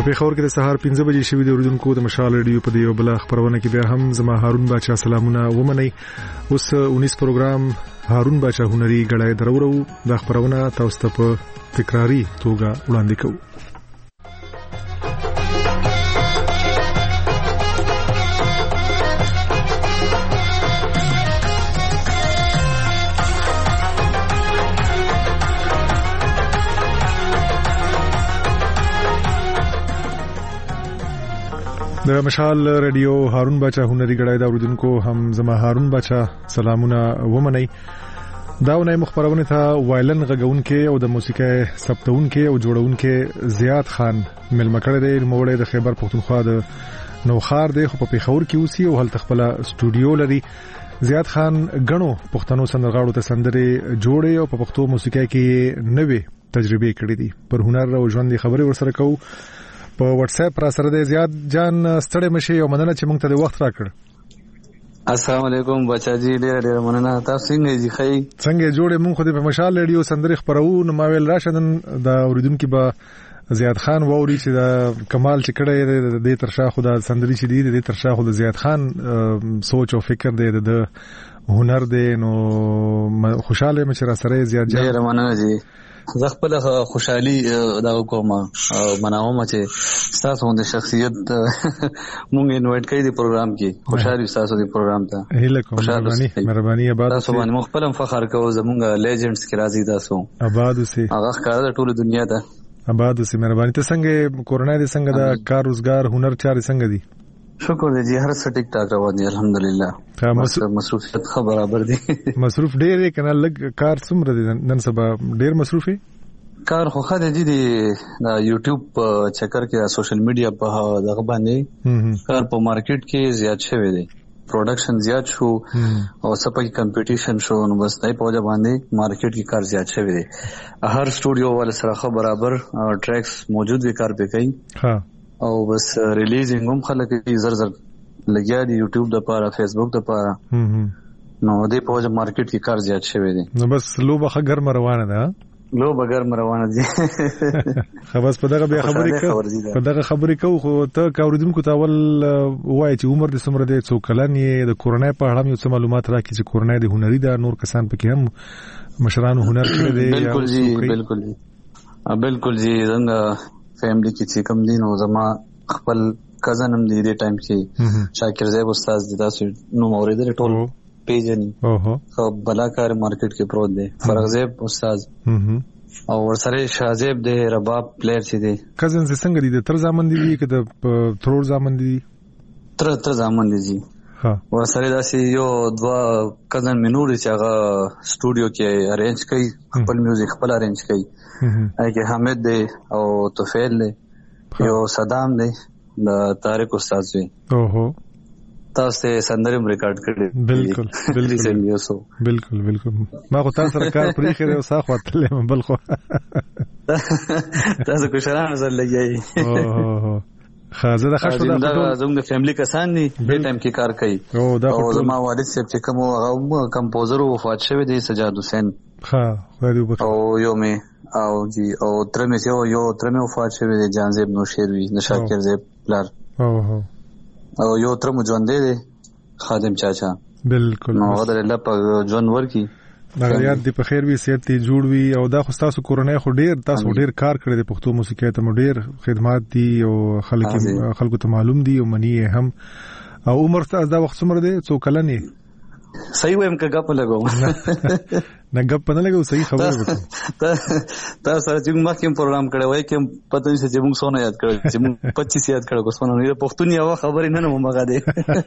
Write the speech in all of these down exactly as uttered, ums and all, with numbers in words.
پیښور کې د سهار پنځه بجې شوې د اوریدونکو د مشال ریډیو په دیو بل خبرونه کې بیا هم زما هارون باچا سلامونه ومني. اوس اونیس پروګرام هارون باچا هنري غړای درورو د خبرونه تاسو ته په تکراری توګه وړاندې کوو. د مشال ریډیو هارون باچا هنري غړای دا اوریدونکو هم زما هارون باچا سلامونه ومني. داونه مخبرونه ته وایلن غږونکې او د موسیقي ثبتونکې او جوړونکې زیاد خان ملمکړه دی موړې د خیبر پختونخوا د نوخار دی خو په پیښور کې اوسي او هلته خپل سټوډیو لري. زیاد خان غنو پښتنو سندرغاړو ته سندرې جوړې او په پښتو موسیقي کې نوې تجربې کړې دي. پر هنر او ژوند خبرې ورسره کوو. په واتس اپ را سره د زیاد جان ستړي مشي او مننه چې موږ ته د وخت راکړ. السلام علیکم بچا جی ډېر ډېر مننه. تاسو څنګه یې خی څنګه جوړې مونږ خو د مشال ریډیو سندرې خبرو نو ما ویل راشدن د اوریدونکو به زیاد خان ووري چې د کمال چې کړه د ترشا خو د سندرې چې دی د ترشا خو د زیاد خان سوچ او فکر دی د هنر دی نو خوشاله مې چې را سره زیاد جان ډېر مننه جی. زه خپل خوشحالي دا کوم او مناوم چې تاسو د شخصیت مونږ انوایټ کړی دی پروګرام کې. خوشحالي تاسو دی پروګرام ته هیله کوم. مهرباني مهرباني آباد تاسو باندې مخبلم فخر کوو زمونږ لیجنډز کې راځي تاسو آباد سي هغه ښکار د ټوله دنیا ته آباد سي. مهرباني ته څنګه کورونا دې څنګه دا کار روزګار هنر چارې څنګه دي؟ شکر دی جی هر څه ټیک ټاک روان دي الحمدلله. مصروفیت خو برابر دي. مصروف ډېر کنه لګ کار څومره دي نن سبا ډېر مصروفي کار خو خاله دي دی دا یوټیوب چکر کې سوشل میډیا په دغه باندې کار په مارکیټ کې زیات شوی دی. پروډکشن زیات شو او سپای کمپټیشن شو نو بس دای په وجه باندې مارکیټ کې کار زیات شوی دی. هر سټوډیو ول سره خو برابر ټریکس موجود وي کار به کوي ها او بس ریلیزینګ هم خلک زر زر لګیا دي یوټیوب د پاره فیسبوک د پاره نو دې په وجه مارکیټ کې کار زیات شوی دی. نو بس لوبه خګر روانه ده لو بغیر روانه دي. خلاص په دغه بیا خبرې کو په دغه خبرې کو خو ته کاوریدونکو ته ول وای چې عمر د سمره د څو کلن یې د کورونا په اړه یو څه معلومات راکړي چې کورونا د هنري دا نور کسان پکې هم مشرانو هنر کړی دی. بالکل جی بالکل جی بالکل جی څنګه فیملی کې چې کوم دین او زما خپل کزن هم دی د ټایم کې شاکر زیب استاد د تاسو نو اوریدل ټول پیجن او بلاکار مارکیټ کې پروت دی. فرغزیب استاد او ورسره شازیب دی رباب پلیئر چې دی. کزن څنګه دي تر ځامن دي کې د ترور ځامن دي تر تر ځامن دي جی. ها ورسره داسې یو دوا کزن منور چې هغه سټوډیو کې ارینج کوي خپل میوزیک خپل ارینج کوي. هغه حمید دی او توفیل دی یو صدام دی د طارق استاد وی. اوهو تاسو سندرم ریکارډ کړی. بالکل بالکل بالکل بالکل ما خو تاسو سره کار پرې خره او ساخ وتلې بل خو تاسو کو شران زل لګی. اوه خازه د خښو د زموږ د فیملی کسان دي په ټایم کې کار کوي او زما والد صاحب چې کوم هغه کمپوزر وفات شوی دی سجاد حسین. ها خو دې او یو مې او جی او تر مې یو یو تر مې وفات شوی دی جان زیب نوشیروي نشاکر زیب پلار. اوه او یو تر مو ژوند دی خادم چاچا. بالکل نو غوډه الله په ژوند ورکی دا یاد دی په خیر وي صحت دی جوړ وي او دا خو تاسو کورونا خو ډیر تاسو ډیر کار کړی دی پښتو موسیقي ته مو ډیر خدمات دي او خلک خلکو ته معلوم دي او منی هم او عمر تاسو دا وخت څومره دی څو کلن یې؟ صحیح وایم که غپ لګوم نه غپ نه لګو صحیح خبره وکړه. تاسو سره چې موږ کوم پروګرام کړی وای کوم پته نشي چې موږ سونه یاد کړو چې موږ پچیس یاد کړو کو سونه نه پښتون یو خبرې نه نه مګه دی.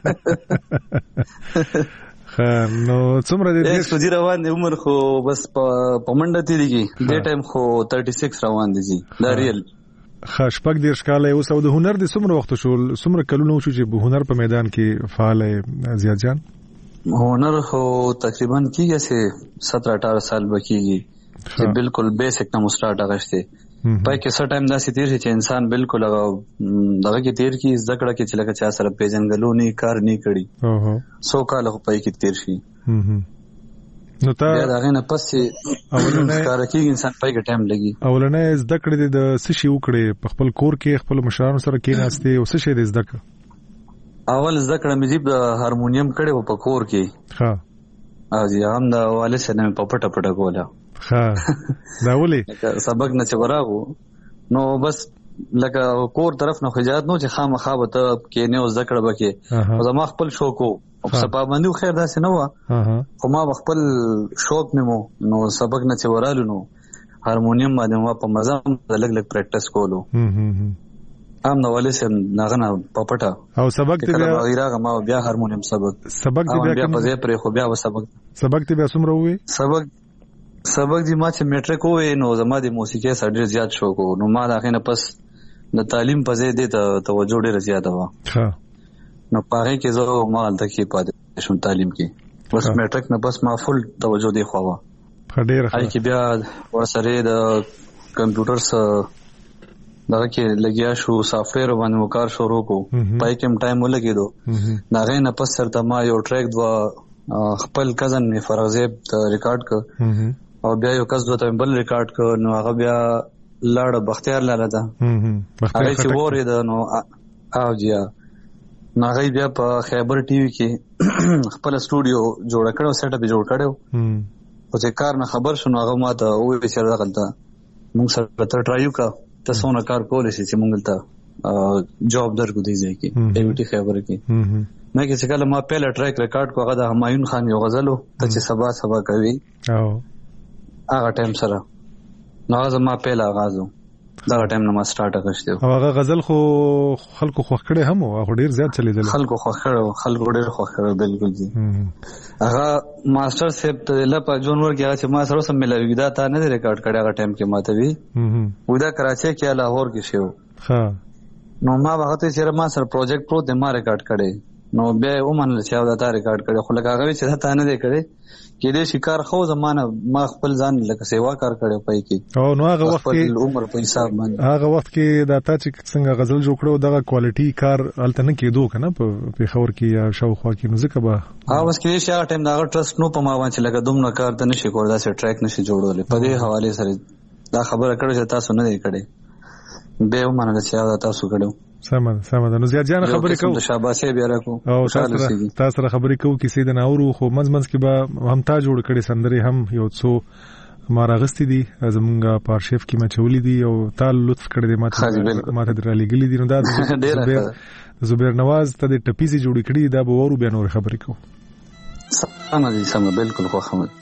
نو څومره دې سوجي روان دي عمر خو بس په منډه تیریږي دې ټایم خو छत्तीस روان دي جی دا ریل. خشپک دیر شکاله اوس او د هنر د څومره وخت شو څومره کلونه شو چې په هنر په میدان کې فعال زیاد جان؟ هنر خو تقریبا کیږي چې सत्रह अठारह سال بکیږي چې بالکل بیسیک نه مستارټ اغشته پای کې څه ټایم داسې تیر شي چې انسان بالکل دغه کې تیر کی ذکر کې چې لکه چا سره پیژنګلو نه کار نه کړي اوه سو کال خو پای کې تیر شي. نو تا دا غنه پس اولنه کار کوي انسان پای کې ټایم لګي. اولنه زده کړې د څه شی وکړې په خپل کور کې خپل مشرانو سره کې ناشته او څه شی دې زده کړ؟ اول زده کړم چې د هارمونیم کړې په کور کې. ها او زه هم د والد سره په پټه پټه کوله. ها دا ولې سبق نه چې وراغو نو بس لکه کور طرف نه خجالت نو چې خامخا به ته کې نه زده کړه بکې او زما خپل شوق او سبا باندې خیر داسې نه و خو ما خپل شوق مې مو نو سبق نه چې ورالو نو هارمونیم باندې ما په مزه لګ لګ پریکټیس کولو. ام نو ولې سم ناغه په پټه او سبق دې بیا غیره ما بیا هارمونیم سبق سبق دې بیا په ځای پرې خو بیا و سبق سبق دې بیا څومره وې؟ سبق سبق دې ما چې میټریک وې نو زما د موسیقي سره ډېر زیات شوق و نو ما دا غینه پس د تعلیم په ځای دې ته توجه ډېر زیاته و. ها نو پاره کې زه ما د کې پاتې شوم تعلیم کې بس میټریک نه بس ما فل توجه دی خو وا ډېر هاي کې بیا ورسره د کمپیوټر سره دا کې لګیا شو سافټویر باندې وکړ شروع کو پای کې ټایم ولګیدو دا غینه پس سره ما یو ټریک دوا خپل کزن می فرغزیب ریکارډ ک او بیا یو کس دوته بل ریکارډ ک نو هغه بیا لاړ بختیار لاله دا هغه چې وره ده نو او جیا ناغي بیا په خیبر ټي وي کې خپل سټوډیو جوړ کړو سیټ اپ جوړ کړو او چې کار نه خبر شونه هغه ماته وې چې دا غلطه موږ سره تر ټرایو کا تاسو نه کار کولای شئ چې موږ ته جاب درکو دی ځکه کې ایو ټي خیبر کې مې کې څنګه ما پهلا ټریک ریکارډ کو هغه د همایون خان یو غزلو ته چې سبا سبا کوي او هغه ټایم سره نو هغه ما پهلا آغازو دا ټایم نه ما سٹارټ کړشته او هغه غزل خو خلکو خوښ کړي هم او ډیر زیات چلیدل خلکو خوښ کړو خلکو ډیر خوښ کړو بالکل جی هغه ماستر صاحب ته لپاره جونور کې هغه چې ما سره سم ملوي دا تا نه ریکارډ کړی هغه ټایم کې ماته وی ودا کراچي کې لاهور کې شو ها نو ما وخت چې ما سره پروجیکټ پرو ته ما ریکارډ کړی نو بیا ومنل چې دا تا ریکارډ کړی خو لکه هغه چې تا نه دی کړی کې دې شکار خو زمانه ما خپل ځان لکه سیوا کار کړو پای کې او نو هغه وخت کې عمر په حساب باندې هغه وخت کې دا تا چې څنګه غزل جوړ کړو دغه کوالټي کار الته نه کېدو کنه په خبر کې یا شاوخوا کې نو ځکه به ها بس کې شي هغه ټایم دا ټرست نو په ما باندې لکه دومره کار ته نشي کول دا سه ټریک نشي جوړول په دې حواله سره دا خبره کړو چې تاسو نه دی کړی به ومنل چې تاسو کړو سمه سمه نو زیات جان خبرې کوو شاباسي بیا راکو او تاسو تاسو خبرې کوو کې سیده ناورو خو منځ منځ کې به هم تا جوړ کړي سندري هم یو څو مارغستی دي زمونږه په ارشیف کې مچولې دي او تعال لطف کړی دي ماته ماته درالي ګلې دي نو دا زبیر زبیر نواز ته د ټپیزي جوړ کړي دا به ورو بیا نور خبرې کوو سمه دي سمه بالکل خو خمد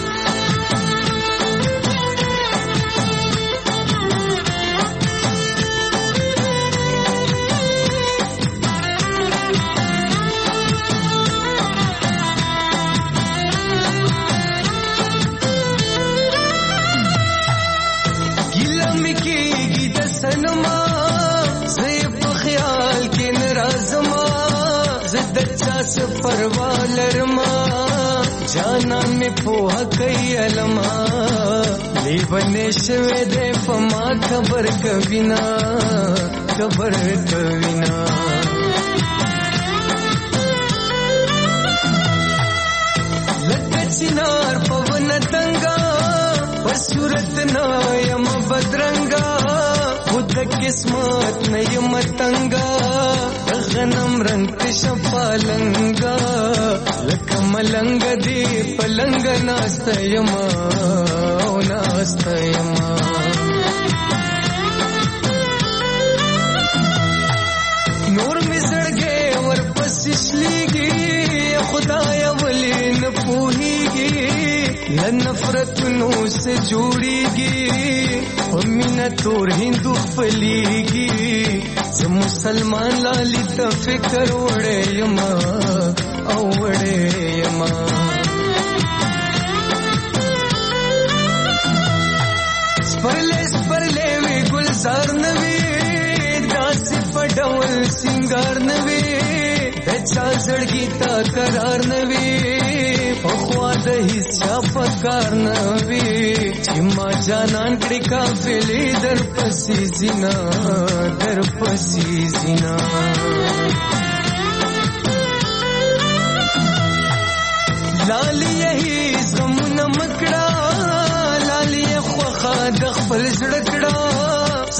پروالرما جانا می پوها کئی علما لیونے شوے دے فما خبر کبینا خبر کبینا لکچنار پون تنگا پسورت نایم بدرنگا خود قسمت نیم تنگا غنم رنگ شپالنگا لکه ملنگ دی پلنگ ناستیما او ناستیما نور می زړګي ورپسې شليږي خدایا ولی نه پوهیږي ل نفرتونو سے جوړیږي او مینا تور هندو خپلېږي زه مسلمان لالی ته فکر وړې یما او وړې یما سپرلې سپرلې وی ګلزار نوي داسې پډول سنگار نوي د چا زړګي تا قرار نوي او خوا د هیڅ پکار نوي چې ما جانان کړي کافلې در پسې زینا در پسې زینا لالی یہی زمون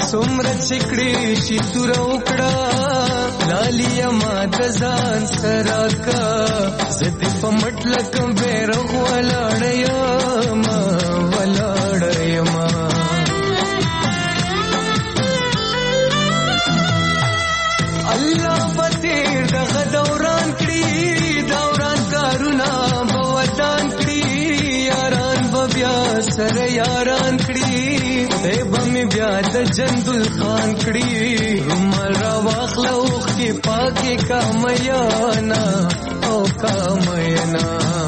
څومره چکړې شي تور وکړه لالي ما د ځان سره کا زدي په مټلک بیرغ ولاړ یم ولاړ یم الله بتیر دغه دوران کړي دوران کارونه بودان کړي یاران بیا سره یاران کړي دیبه می بیا د جندل خان کړي رومال را واخلو کی پاکی کامیانا او کامیانا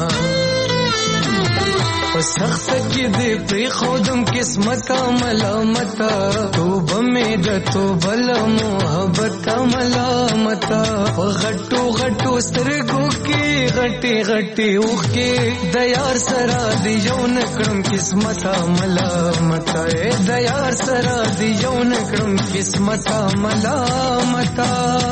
سخت کی دی پری خودم قسمت ملامتا توبه می د توبل محبت ملامتا غټو غټو سترګو کی غټي غټي اوخ کی د یار سره دی یو نکړم قسمت ملامتا د یار سره دی یو نکړم قسمت ملامتا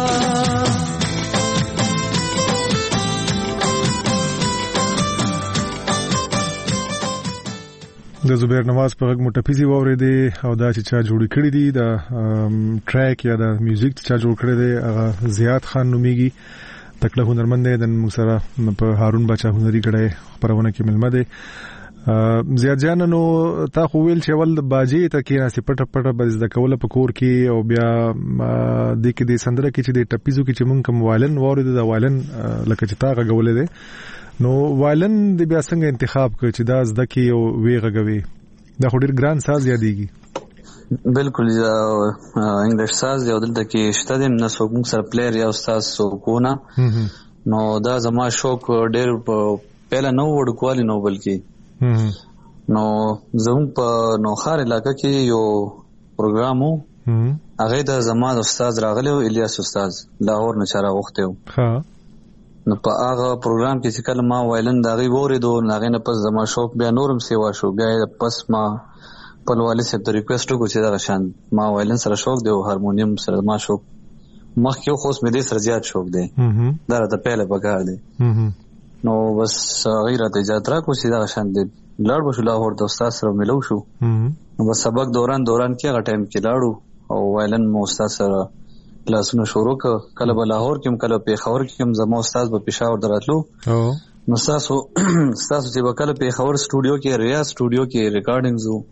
د زبیر نواز په غږ مټفیزي واورېدې او دا چې چا جوړ کړی دی دا ټریک یا دا میوزیک چې چا جوړ کړی دی هغه زیات خان نومیږي تکړه هنرمند دی د موږ سره په هارون بچا هنري کړه خبرونه کې ملمه دی زیات جان نو تا خو ویل چې ول باجی ته کې ناسې پټه پټه بز د کوله په کور کې او بیا د کې د سندره کې چې د ټپیزو کې چې مونږ کوم وایلن واورېد دا وایلن لکه چې تا غوولې دی نو وایلن د بیا څنګه انتخاب کړ چې دا زده کې او وی غوي دا خو ډیر ګران ساز یادېږي بالکل انګلیش ساز یو دلته کې شته د نسوګ سره پلیئر یا استاد سوکونه نو دا زما شوق ډیر پهلا نو وړکوالی نو بلکې نو زموږ په نوخار علاقې کې یو پروګرامو هغه د زما استاد راغلی او الیاس استاد لاهور نه چاره وخته ها نو په هغه پروګرام کې چې کله ما وایلن داغي وریدو هغه نه پس زما شوق بیا نورم سیوا شو بیا پس ما په والي سره ته ریکوست وکړ چې دا شان ما وایلن سره شوق دی او هارمونیم سره ما شوق مخکې خو مې دې سره زیات شوق دی دا راته پهله پکار دی نو بس غیره ته اجازه راکو چې دا شان دی لاړ بشو لاهور د استاد سره ملو شو نو بس سبق دوران دوران کې هغه ټایم کې لاړو او وایلن مو استاد سره کلاسونه شروع ک کله په لاهور کې کله په خاور کې هم زمو استاد په پېښور دراتلو نو تاسو تاسو چې وکاله په خاور سټوډیو کې ریا سټوډیو کې ریکارډینګز وو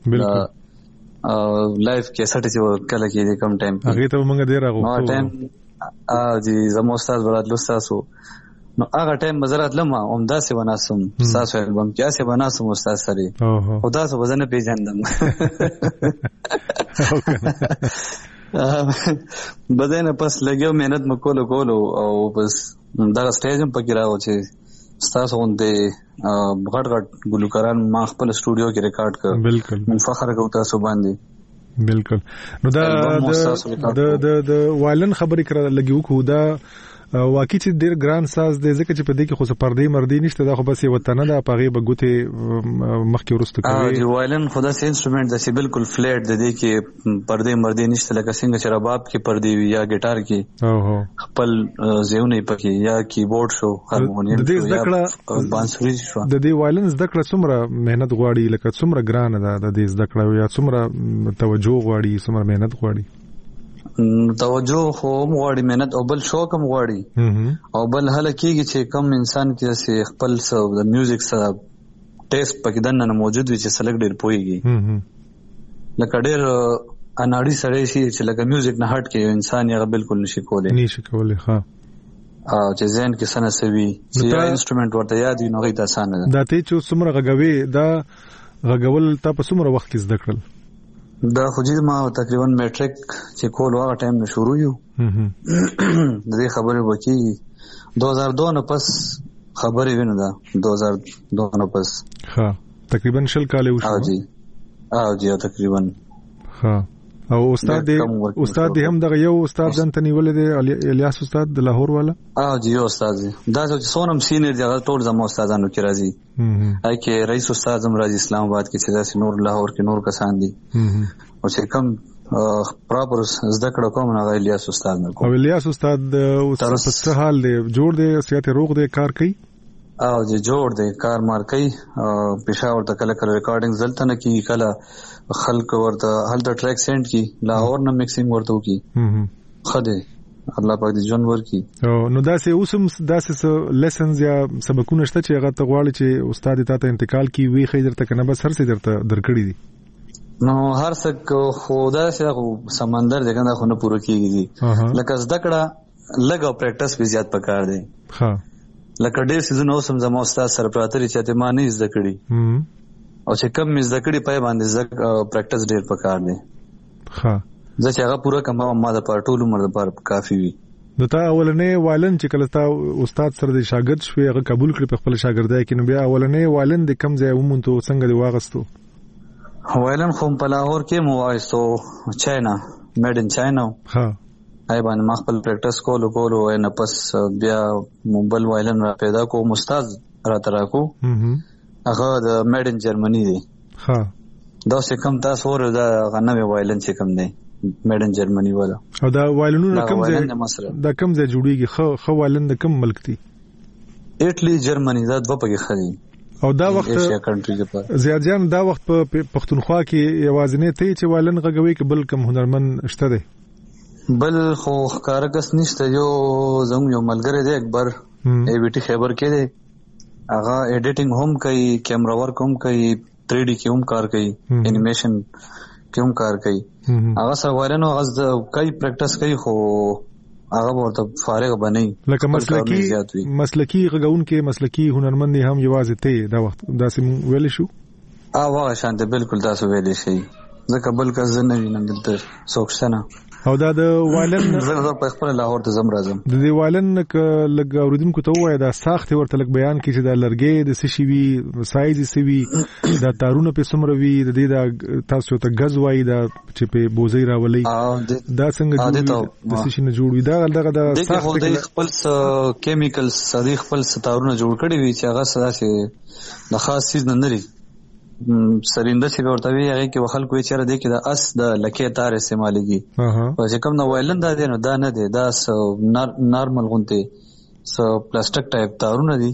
لایف کې سټ چې کله کې کم ټایم هغه ته موږ ډیر راغو نو ټایم ا جی زمو استاد دراتلو تاسو نو هغه ټایم مزرات لمه عمده سي وناسم تاسو البم کې اسه وناسم استاد سره خدا سو وزن پیژندم بدنه پس لګیو مهنت مکول کولو او بس دا سټیج هم پکې راو چې تاسو غونډه غټ غټ ګلوکاران ما خپل سټوډیو کې ریکارډ کړ بالکل من فخر کوم تاسو باندې بالکل نو دا د د د وایلن خبرې کړه لګیو کو دا واقعي چې ډیر ګران ساز دی ځکه چې په دې کې خو پردې مردې نشته دا خو بس یو وطن نه پغه بغوته مخکې ورسته کوي اه دی وایلن خدا سي انسټرومنټ د سی بالکل فلیټ د دې کې پردې مردې نشته لکه څنګه چې رباب کې پردې وي یا ګټار کې اوه خپل زیونه پکې یا کیبورډ شو هارمونیم د دې ذکر بانسوري شو د دې وایلن ذکر څومره مهنت غواړي لکه څومره ګران ده د دې ذکر یا څومره توجه غواړي څومره مهنت غواړي توجه خو غواړي مهنت او بل شوق هم غواړي او بل هله کېږي چې کم انسان کې چې خپل څه د میوزیک سره ټیسټ پکې دنه موجود وي چې سلیکټ ډیر پويږي لکه ډیر اناړي سره شي چې لکه میوزیک نه هټ کې انسان یې بالکل نشي کولای نشي کولای ها او چې ځین کې سنه سوي چې یا انسټرومنټ ورته یاد وي نو غي آسان ده دا ته چې څومره غږوي دا غږول تاسو څومره وخت کې زده کړل دا خو چې ما تقریبا میټریک چې کول هغه ټایم نه شروع یو د دې خبرې وکي دو هزار دو نه پس خبرې وینم دا دو هزار دو نه پس ها تقریبا شل کال وشو او جی او جی تقریبا ها او استاد دی استاد دی هم دغه یو استاد ځنته نیولې دی الیاس استاد د لاهور والا او جی یو استاد دی دا چې سونم سینیر دی ټول زمو استادانو کې راځي اې کې رئیس استاد هم راځي اسلام آباد کې چې داسې نور لاهور کې نور کسان دي او چې کم پراپر زده کړه کوم نه الیاس استاد نه کوم او الیاس استاد استاد څه حال دی جوړ دی صحت روغ دی کار کوي او جی جوړ دی کار مار کوي پېښور ته کله کله ریکارډینګ زلته نه کی کله خلک ورته هلته ټریک سند کی لاهور نه میکسینګ ورته کی خده الله پاک دې ژوند ورکي. نو داسې اوسم داسې لیسنز یا سبقونه شته چې هغه ته غواړي چې استاد ته ته انتقال کی وی خیر ته کنه بس هر څه درته درکړي دي؟ نو هر څه خدا سره سمندر دغه نه خونه پوره کیږي لکه زده کړه لګو پریکټس به زیات پکار دی. ها لکه ډېر سيزونه اوسم زمو استاد سره پراتري چې ته ما نه زده کړي او چې کم مې زده کړي پای باندې زده پریکټس ډېر پکار دی. ها ځکه هغه پوره کما ما د پر ټول عمر لپاره کافي وي. نو تا اولنې والن چې کله تا استاد سره د شاګرد شوی هغه قبول کړ په خپل شاګردای کې، نو بیا اولنې والن د کم ځای ومنته څنګه دی واغستو؟ والن خو په لاهور کې مو وایستو چاینا میډ ان چاینا. ها آی باندې ما خپل پریکټس کولو کولو نه پس بیا موبایل والن را پیدا کوم استاد را تراکو هغه د میډ ان جرمني دی. ها دا څه کم تاسو ور دا غنوي والن چې کم دی میډ ان جرمني والا. او دا والنونو کم ځای دا کم ځای جوړیږي؟ خو خو والن د کم ملک دی؟ ایټلی جرمني دا دوه پکې خدي. او دا وخت زیات جان دا وخت په پښتونخوا کې یوازینی ته چې والن غږوي کې بل کم هنرمن شته دی؟ بل خو کارکس نشته. یو زموږ یو ملګری دی اکبر ای وی ټی خیبر کې دی، هغه ایډیټینګ هم کوي، کیمرا ورک هم کوي، تھری ڈی کې هم کار کوي، انیمیشن کې هم کار کوي. هغه سره وایرنو هغه کوي پریکټس کوي خو هغه ورته فارغ بنئ. لکه مسلکی مسلکی غږون کې مسلکی هنرمند هم یوازې ته دا وخت داسې ویل شو؟ اه واه شانته بالکل تاسو ویل شي ځکه بل کس نه وینم دلته څوک نه. او دا د والن زه په خپل لاهور ته زم راځم د دې والن ک لګ اوریدونکو ته وای دا ساخت ورته لګ بیان کی چې دا لرګي د سشي وی سایز سی وی دا تارونه په سمره وی د دې دا تاسو ته غز وای دا چې په بوزي راولي دا څنګه جوړ د سشي نه جوړ وی دا دغه د ساخت د خپل کیمیکل صدیق خپل ستارونه جوړ کړي وی چې هغه سره د خاص چیز نه لري. سرینده چې ورته وی هغه کې وخل کوی چیرې دی کې د اس د لکې تار استعماليږي او چې کوم نو وایلن دا دی نو دا نه دی، دا نارمل غونته سو پلاستیک ټایپ تارونه دي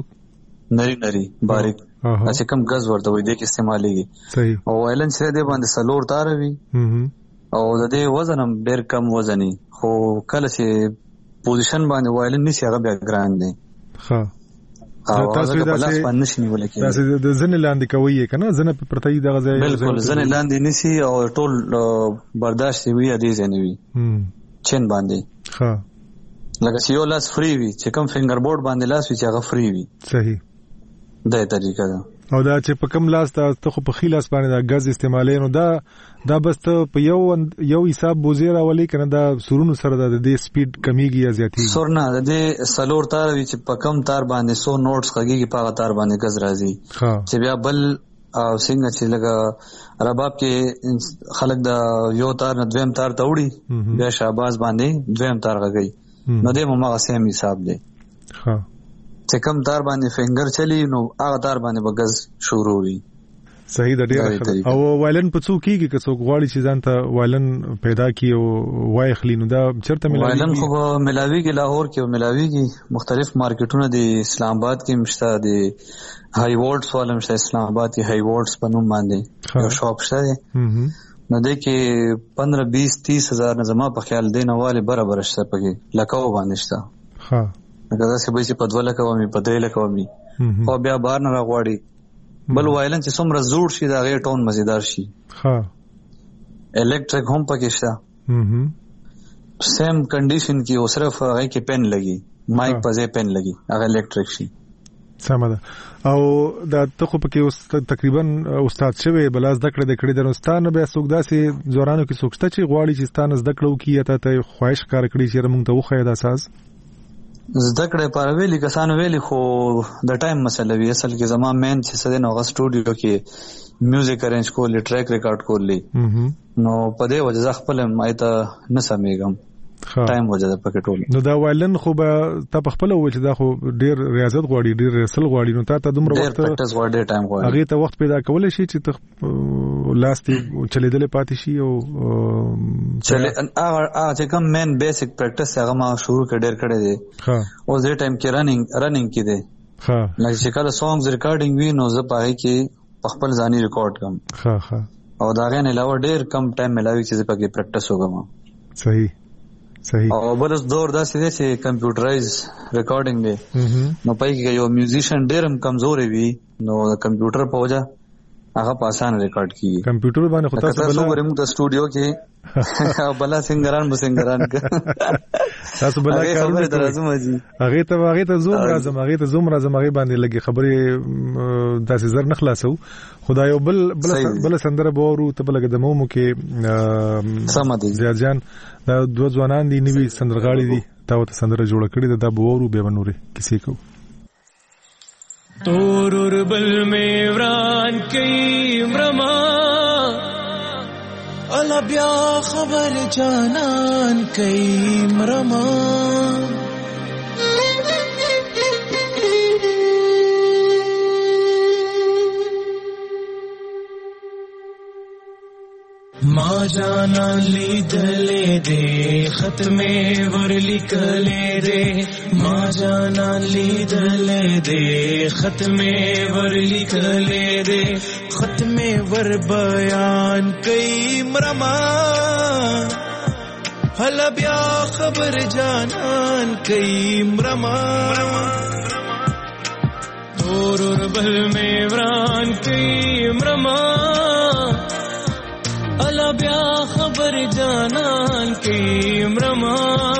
نری نری باریک چې کوم غاز ورته وی دی کې استعماليږي. صحیح. او وایلن چې دی باندې سلور تار وی او د دې وزن هم ډېر کم وزني خو کله چې پوزیشن باندې وایلن نشي هغه بیا ګران دی. ها تاسو دا څه پنځنی ولکې تاسو د ځنې لاندې کوي کنه ځنه په پرتای دغه ځای بالکل ځنې لاندې نسی او ټول برداشت وی ادي ځنه وی چین باندې. ها لکه چې یو لاس فری وی چې کوم فینګر بورډ باندې لاس وی چې هغه فری وی. صحیح. دا طریقه ده. او دا چې په کم لاس ته خو په خیلاس باندې دا غاز استعمالي نو دا دا بس ته په یو یو حساب بوزیرا ولي کنه دا سورونو سره د دې سپیډ کمیږي یا زیاتیږي؟ سور نه د دې سلور تار وی چې په کم تار باندې سو نوټس کږي په تار باندې غاز راځي چې بیا بل او څنګه چې لګا رباب کې خلک دا یو تار نه دویم تار ته وړي بیا شاباز باندې دویم تار غږي نو دې مو هغه سیم حساب دی. ها چې کم تار باندې فینګر چلی نو هغه تار باندې بغز شروع وي. صحیح د ډیر. او وایلن په څو کېږي که څوک غواړي چې ځان ته وایلن پیدا کړي او وای خلی نو دا چرته ملاوي؟ وایلن خو ملاوي کې لاهور کې ملاوي کې مختلف مارکیټونه دي، اسلام آباد کې مشته دي، هاي وولټس والم شته اسلام آباد کې هاي وولټس په نوم باندې یو شاپ شته نو دې کې پندرہ بیس تیس هزار نه زما په خیال دی نواله برابر شته پکې لکاو باندې شته. ها دا څه به چې په دوله کومي په درې لکومي او بیا بار نه راغواړي بل وایلن چې څومره زوړ شي دا غي ټون مزیدار شي. ها الکتریک هم پکې شته. هم سیم کنډیشن کې او صرف هغه کې پن لګي مایک په ځای پن لګي هغه الکتریک شي. سمه ده. او دا ته خو پکې تقریبا استاد شوی بلاز دکړه د کړي درستانه بیا څوک داسې زورانو کې څوک چې غواړي چې ستانه زده کړو کې یا ته خواهش کار کړی چې موږ ته وخی دا اساس زده کړې پر ویلي کسانو ویلي خو د ټایم مسله وی اصل کې زما مین چې سده نو غ سټوډیو کې میوزیک ارینج کولې ټریک ریکارډ کولې نو په دې وجه خپل مایته نه سمېږم ټایم وجه د پکې ټول. نو دا وایلن خو به تا په خپل وجه دا خو ډیر ریاضت غواړي ډیر رسل غواړي نو تا ته دومره وخت ډیر پریکټس غواړي ټایم غواړي هغه ته وخت پیدا کولای شي چې ته لاستي چلیدل پاتې شي او چلې هغه چې کوم مین بیسیک پریکټس هغه ما شروع کړ ډیر کړی دی. ها او زه ټایم کې رننګ رننګ کې دی. ها لکه چې کله سونګز ریکارډینګ وی نو زه پاره کې خپل ځاني ریکارډ کوم. ها ها او دا غن علاوه ډیر کم ټایم ملاوي چې پکې پریکټیس وکم. صحیح صحیح. او بل دور دا سې چې کمپیوټرایز ریکارډینګ دی نو پای کې یو میوزیشن ډیر هم کمزوري وي نو کمپیوټر په وجه هغه په اسانه ریکارډ کیږي. کمپیوټر باندې خو تاسو بل ورمو د سټوډیو کې بلا سنگران به سنگران تاسو بل کارونه درازم دي هغه ته هغه ته زوم راځم هغه ته زوم راځم هغه باندې لګي خبره داسې زر نخلاصو خدای یو بل بل بل سندره بورو ته بل قدمو مو کې سم دي زیاد جان دا دوه ځوانان دي نوی سندرغاړي دي تا ته سندره جوړ کړی دا بورو به ونوري کسی کو تور بل میں وران کئی مرما الا بیا خبر جانان کئی مرما ما جانا لیدلے دے خط میں ور لکھلے دے ما جانا لیدلے دے خط میں ور لکھلے دے خط میں ور بیان کئی مرما ہلا بیا خبر جانان کئی مرما تور بل میں وران کئی مرما الا بیا خبر جانان کی مرما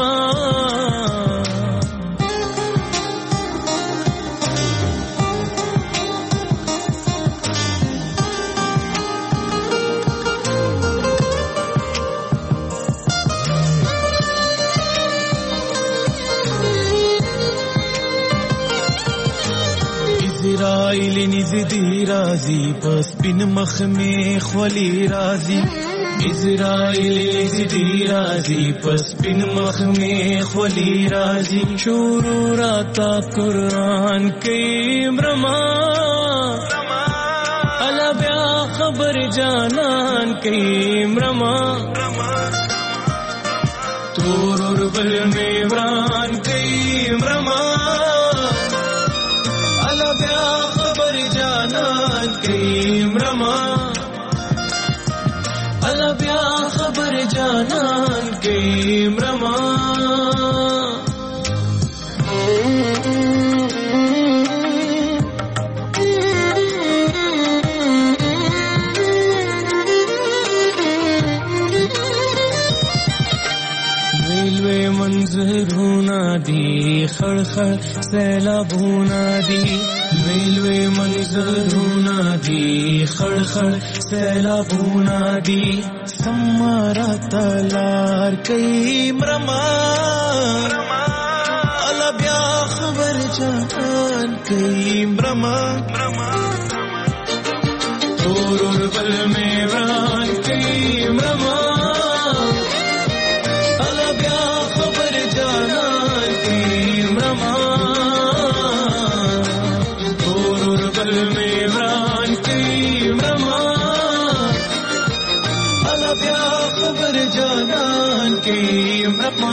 اسرائیل نزدی رازی پس بن مخ میں خلی رازی اسرائیل نزدی رازی پس بن مخ میں خلی رازی شروع راتا قرآن کی مرما الا بیا خبر جانان کی مرما تور بل میں وران کی مرما الا بیا خبر جانان کی مرما الا بیا خبر جانان کی مرما ریلوے منظر ہونا دی خڑ خڑ سیلاب ہونا دی ریلوے منظر ہونا دی خڑ خڑ سیلاب ہونا دی سمارا تالار کئی مرما الا بیا خبر جان کئی مرما تور بل میں وران کئی مرما الا بیا خبر جانان کی مرما تور بل میں وران کئی مرما الا بیا خبر جانان کی مرما.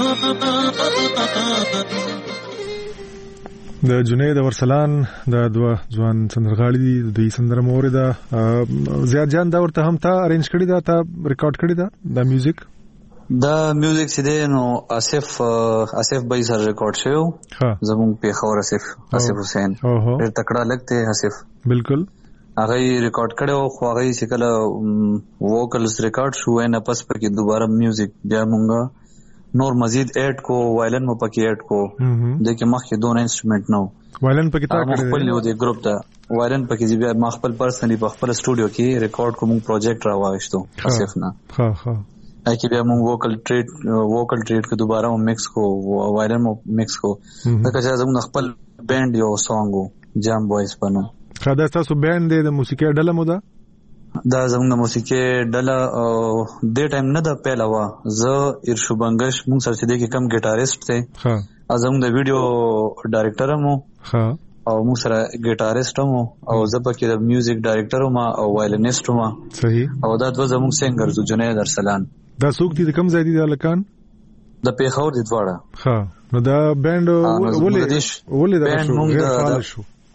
د جنید ورسلان د دوه ځوان سندرغاړي دي د سندره مورده زیاد جان دا ورته هم تا ارینج کړی دا تا ریکارډ کړی دا د میوزیک دا میوزیک چې دی نو آصف آصف بھائی سره ریکارډ شوی زمون په خور آصف آصف حسین ډېر تکړه لګته آصف بالکل هغه ریکارډ کړو خو هغه چې کله ووکلز ریکارډ شو نه پس پر کې دوباره میوزیک بیا مونږه نور مزید ایڈ کو وایلن مو پکې ایڈ کو دغه مخکې دوه انسټرومنټ نو وایلن پکې تا کړی خپل یو دی ګروپ ته وایلن پکې بیا ما خپل پرسنلی په خپل سټوډیو کې ریکارډ کوم پروجیکټ راوښتو آصف نه ها ها اکی بیا مونږ ووکل ټریډ ووکل ټریډ کو دوباره مو مکس کو وایلن مو مکس کو دا چې زموږ خپل بینډ یو سانګ جام بوایز پنو خدای تاسو بینډ د موسیقي ډله مو ده دا زموږ د موسیقي ډله د ټایم نه د پهلا وا ز ارشو بنگش مونږ سره چې د کم ګیټاریست ته ها زموږ د ویډیو ډایرکټر مو ها او مونږ سره ګیټاریست مو او زبکه د میوزیک ډایرکټر مو او وایلنیست مو صحیح او دا د زموږ سنگر ز جنید ارسلان دا څوک دي کم ځای دي د لکان د پیښور د دواړه ها نو دا بینډ ولې ولې دا شو غیر فعال شو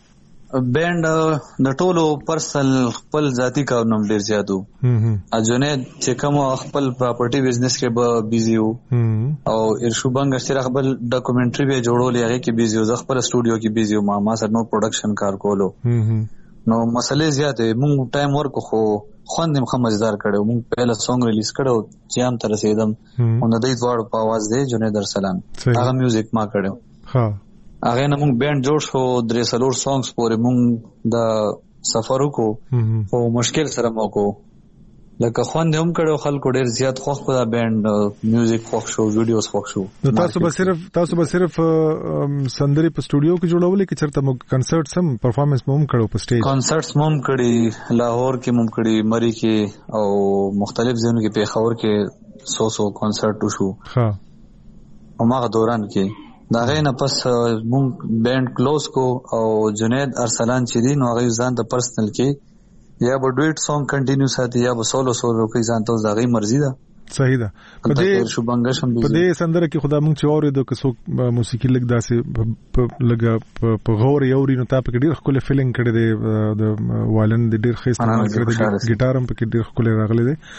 بینډ د ټولو پرسنل خپل ذاتی کارونو ډیر زیاتو ا جنید چې کوم خپل پراپرټي بزنس کې به بیزی وو او ارشو بنګ سره خپل ډاکومنټري به جوړول هغه کې بیزی وو خپل سټوډیو کې بیزی وو ما ما سره نو پروډکشن کار کولو نو مسلې زیاتې مونږ ټایم ورک خو خوندم خمزدار کړو مونږ پهله سونګ ریلیز کړو چې هم تر رسیدم او د دې ډوړ په आवाज دی جنید ارسلان هغه میوزیک ما کړو ها هغه نه مونږ بینډ جوړ شو درې سلور سانګز پورې مونږ د سفر وکړو او مشکل سره مو کو لکه خوند هم کړو خلکو ډیر زیات خوښ په دا بینډ میوزیک خوښ شو ویډیوز خوښ شو تاسو به صرف تاسو به صرف سندري په سټوډیو کې جوړولې کې چرته مو کنسرټس هم پرفارمنس مو هم کړو په سټیج کنسرټس مو هم کړی لاهور کې مو کړی مری کې او مختلف ځایونو کې پیښور کې سو سو کنسرټ وشو ها هماغه دوران کې دا غینه پس مونږ بینډ کلوز کو او جنید ارسلان چې دی نو هغه ځان ته پرسنل کې یا به ډویټ سانګ کنټینیو ساتي یا به سولو سولو کوي ځان ته زغی مرزي ده صحیح ده په دې شوبنګشم په دې سندره کې خدای مونږ چې اورېدو که څوک موسیقي لګ داسې لګ په غور یوري نو تاسو کې ډیر خپل فیلینګ کړی دی د وایلن د ډیر ښه استعمال کړی دی ګیټار هم پکې ډیر خپل راغلی دی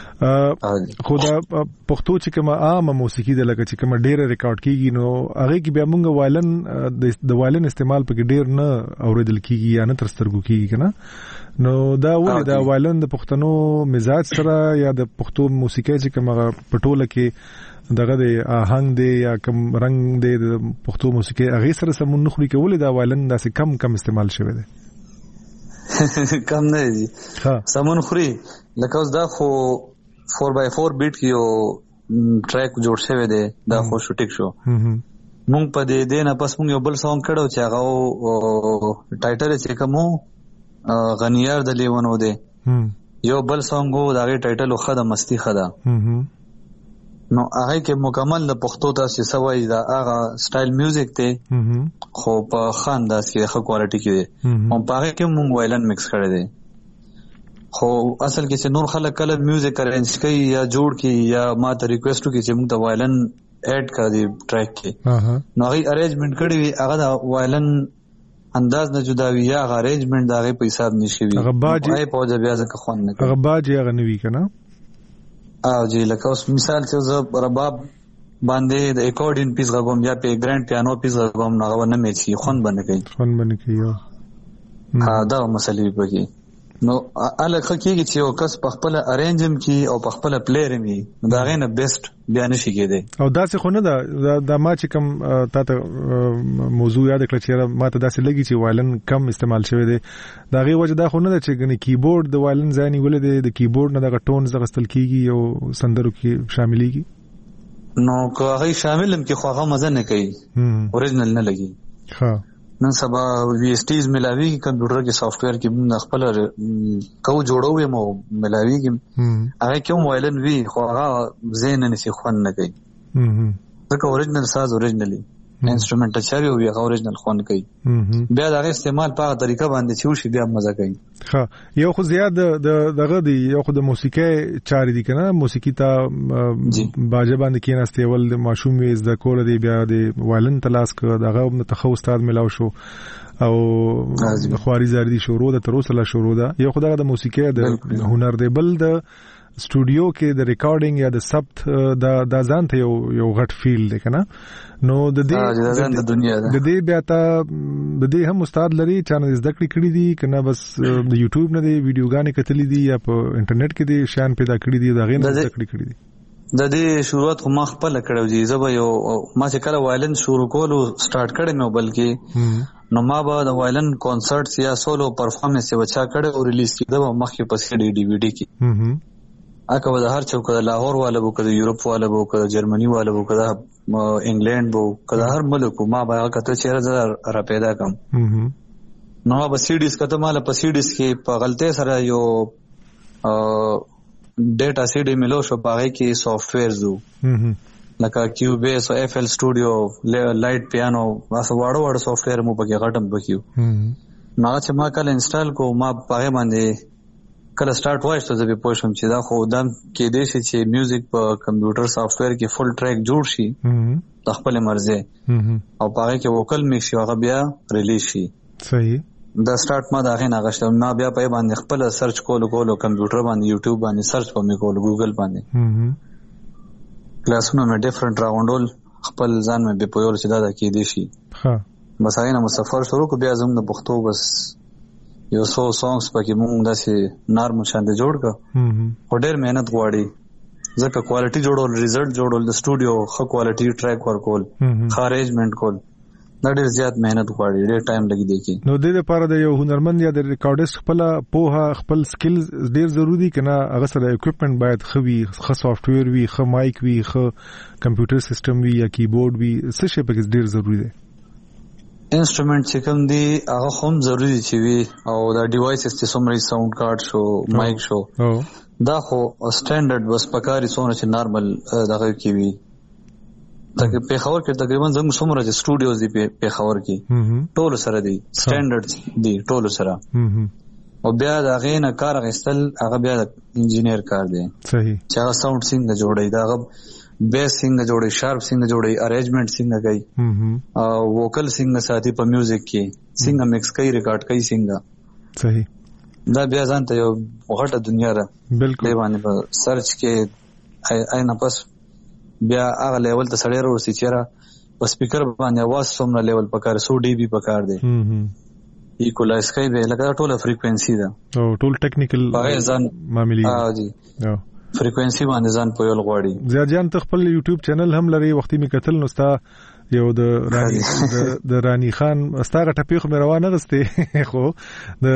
خدا پښتو چې کومه عامه موسیقي د لکه چې کومه ډیره ریکارډ کیږي نو هغه کې بیا موږ وایلن د وایلن استعمال پکې ډیر نه اوریدل کیږي یا نه تر سترګو کیږي کنه نو دا ولې دا وایلن د پښتنو مزاج سره یا د پښتو موسیقي چې کومه پټوله کې دغه د آهنګ دی یا کوم رنگ دی د پښتو موسیقي هغه سره سمون نخري کولې دا وایلن داسې کم کم استعمال شوی دی کم نه دی سمون خوري لکه اوس دا خو فور بائی فور بیٹ کی یو ټریک جوړ شوی دی دا خو شوټیک شو مونږ په دې دینه پس مونږ یو بل سونګ کړو چې هغه ټایټل چې کومو غنیار د لیونو دی یو بل سونګ وو دا غي ټایټل خو د مستی خدا نو هغه کې مکمل د پښتو تاسو سوي دا هغه سټایل میوزیک ته خو په خانداس کې ښه کوالټي کې دی او په هغه کې مونږ وایلن مکس کړی دی خو اصل کې چې نور خلک کله میوزیک ارینج کوي یا جوړ کی یا ما ته ریکوست کوي چې موږ د وایلن اډ کړ دې ټریک کې نو هغه ارینجمنت کړی وي هغه د وایلن انداز نه جدا وي یا هغه ارینجمنت دا غي په حساب نشي وي هغه باج په ځای بیا ځکه خوان نه هغه باج هغه نوي کنه او جی لکه اوس مثال چې زه رباب باندې د اکورډین پیس غوم یا په ګرانډ پیانو پیس غوم نه غو نه میچي خون باندې کوي خون باندې کوي ها دا مسلې پکې نو الګ خکېږي چې یو کس په خپل ارینجم کې او په خپل پلیئر می دا غینه بیسټ بیان شي کېده او دا څه خو نه دا د ما چې کوم تا ته موضوع یاد کړ چې ما ته داسې لګي چې وایلن کم استعمال شوی دی دا غي وجه دا خو نه چې ګنې کیبورډ د وایلن ځای نیولې دی د کیبورډ نه د ټونز غستل کیږي او سندرو کې شاملېږي نو که هغه شامل هم کې خو هغه مزه نه کوي اوریجنل نه لګي ها نن سبا وی اس ټیز ملاوي کمپیوټر کې سافټ ویر کې موږ خپل کو جوړو مو ملاوي کې هغه کوم وایلن وی خو هغه زین نه سي خوان نه کوي ځکه اوریجنل ساز اوریجنلی انسټرومنټ چاري او هغه اوریجنل خوان کوي بیا دا استعمال په طریقه باندې چې وشي بیا مزه کوي ها یو خو زیات د دغه دی یو خو د موسیقي چاري دي کنه موسیقي ته باجه باندې کېناستي ول د ماشوم ویز د کول دی بیا د وایلن تلاس ک دغه متخو استاد ملاو شو او خواري زردي شروع د تروسله شروع ده یو خدای د موسیقي د هنر دی بل د سټوډیو کې د ریکارډینګ یا د ثبت د د ځان ته یو یو غټ فیل دی کنه نو د دې د دنیا د دې بیا ته د دې هم استاد لري چې نه زده کړې کړې دي کنه بس د یوټیوب نه دی ویډیوګانې کتلې دي یا په انټرنیټ کې دي شان پیدا کړې دي دا غي نه زده کړې کړې دي د دې شروعات خو ما خپل کړو دي زه به یو ما چې کله وایلن شروع کولو سٹارټ کړم نو بلکې نو ما به د وایلن کنسرټس یا سولو پرفارمنس یې وچا کړو او ریلیز کړو مخکې پسې ډي ډي وی ډي کې اکه د هر چوک د لاهور والا بو کده یورپ والا بو کده جرمنی والا بو کده انګلند بو کده هر ملک ما به کته چیرې زره را پیدا کم نو به سی ډیز کته مال په سی ډیز کې په غلطه سره یو ډیټا سی ډی ملو شو پاره کې سافټ ویر زو لکه کیوبیس او اف ال سټوډیو لایټ پیانو واسه واړو واړو سافټ ویر مو پکې غټم بکیو ما چې ما کله انسټال کو ما پاره باندې کله سٹارټ وایس ته به پوښتم چې دا خو دم کې دې شي چې میوزیک په کمپیوټر سافټ ویر کې فل ټریک جوړ شي د خپل مرزه او پاره کې وکل میکس هغه بیا ریلیز شي صحیح دا سٹارټ ما دا غي نه غشته ما بیا په باندې خپل سرچ کول کول کمپیوټر باندې یوټیوب باندې سرچ په می کول ګوګل باندې کلاسونه مې ډیفرنٹ راوندول خپل ځان مې به پویول چې دا د کې دي شي ها بس هغه نو سفر شروع کو بیا زموږ د پښتو بس یو څو سانګز پکې مونږ داسې نارمل شاندې جوړ کړ او ډېر مهنت غواړي ځکه کوالټي جوړول ریزلټ جوړول د سټوډیو خو کوالټي ټریک ورکول خو ارینجمنت کول دا ډېر زیات مهنت غواړي ډېر ټایم لګي دی کې نو د دې لپاره د یو هنرمند یا د ریکارډیست خپل پوها خپل سکلز ډېر ضروری کنه هغه سره اکوپمنٹ باید خو وي خو سافټ ویر وي خو مایک وي خو کمپیوټر سیستم وي یا کیبورډ وي څه شی پکې ډېر ضروری دی انسټرومنټ چې کوم دی هغه هم ضروری چې وي او دا ډیوایسز چې څومره ساوند کارت شو مایک شو دا خو سټانډرډ بس پکاري څونه چې نارمل دغه کې وي تک په خبر کې تقریبا زموږ څومره چې سټوډیوز دی په خبر کې ټول سره دی سټانډرډ دی ټول سره او بیا دا غینه کار غستل هغه بیا انجینیر کار دی صحیح چې هغه ساوند څنګه جوړي دا هغه بیس څنګه جوړي شارپ څنګه جوړي ارینجمنت څنګه کوي او ووکل څنګه ساتي په میوزیک کې څنګه مکس کوي ریکارډ کوي څنګه صحیح دا بیا ځان ته یو غټه دنیا ده بالکل باندې په سرچ کې آی نه پس بیا هغه لیول ته سړی ورسي چیرې په سپیکر باندې आवाज څومره لیول پکار سو ډي بي پکار دی ایکولایز کوي به لکه ټوله فریکوئنسي ده او ټول ټیکنیکل معاملې ها جی فریکوئنسي باندې ځان په یول غواړي زیات جان ته خپل یوټیوب چینل هم لري وختي می کتل نو ستا یو د رانی د رانی خان ستاره ټپی خو مې روانه غسته خو د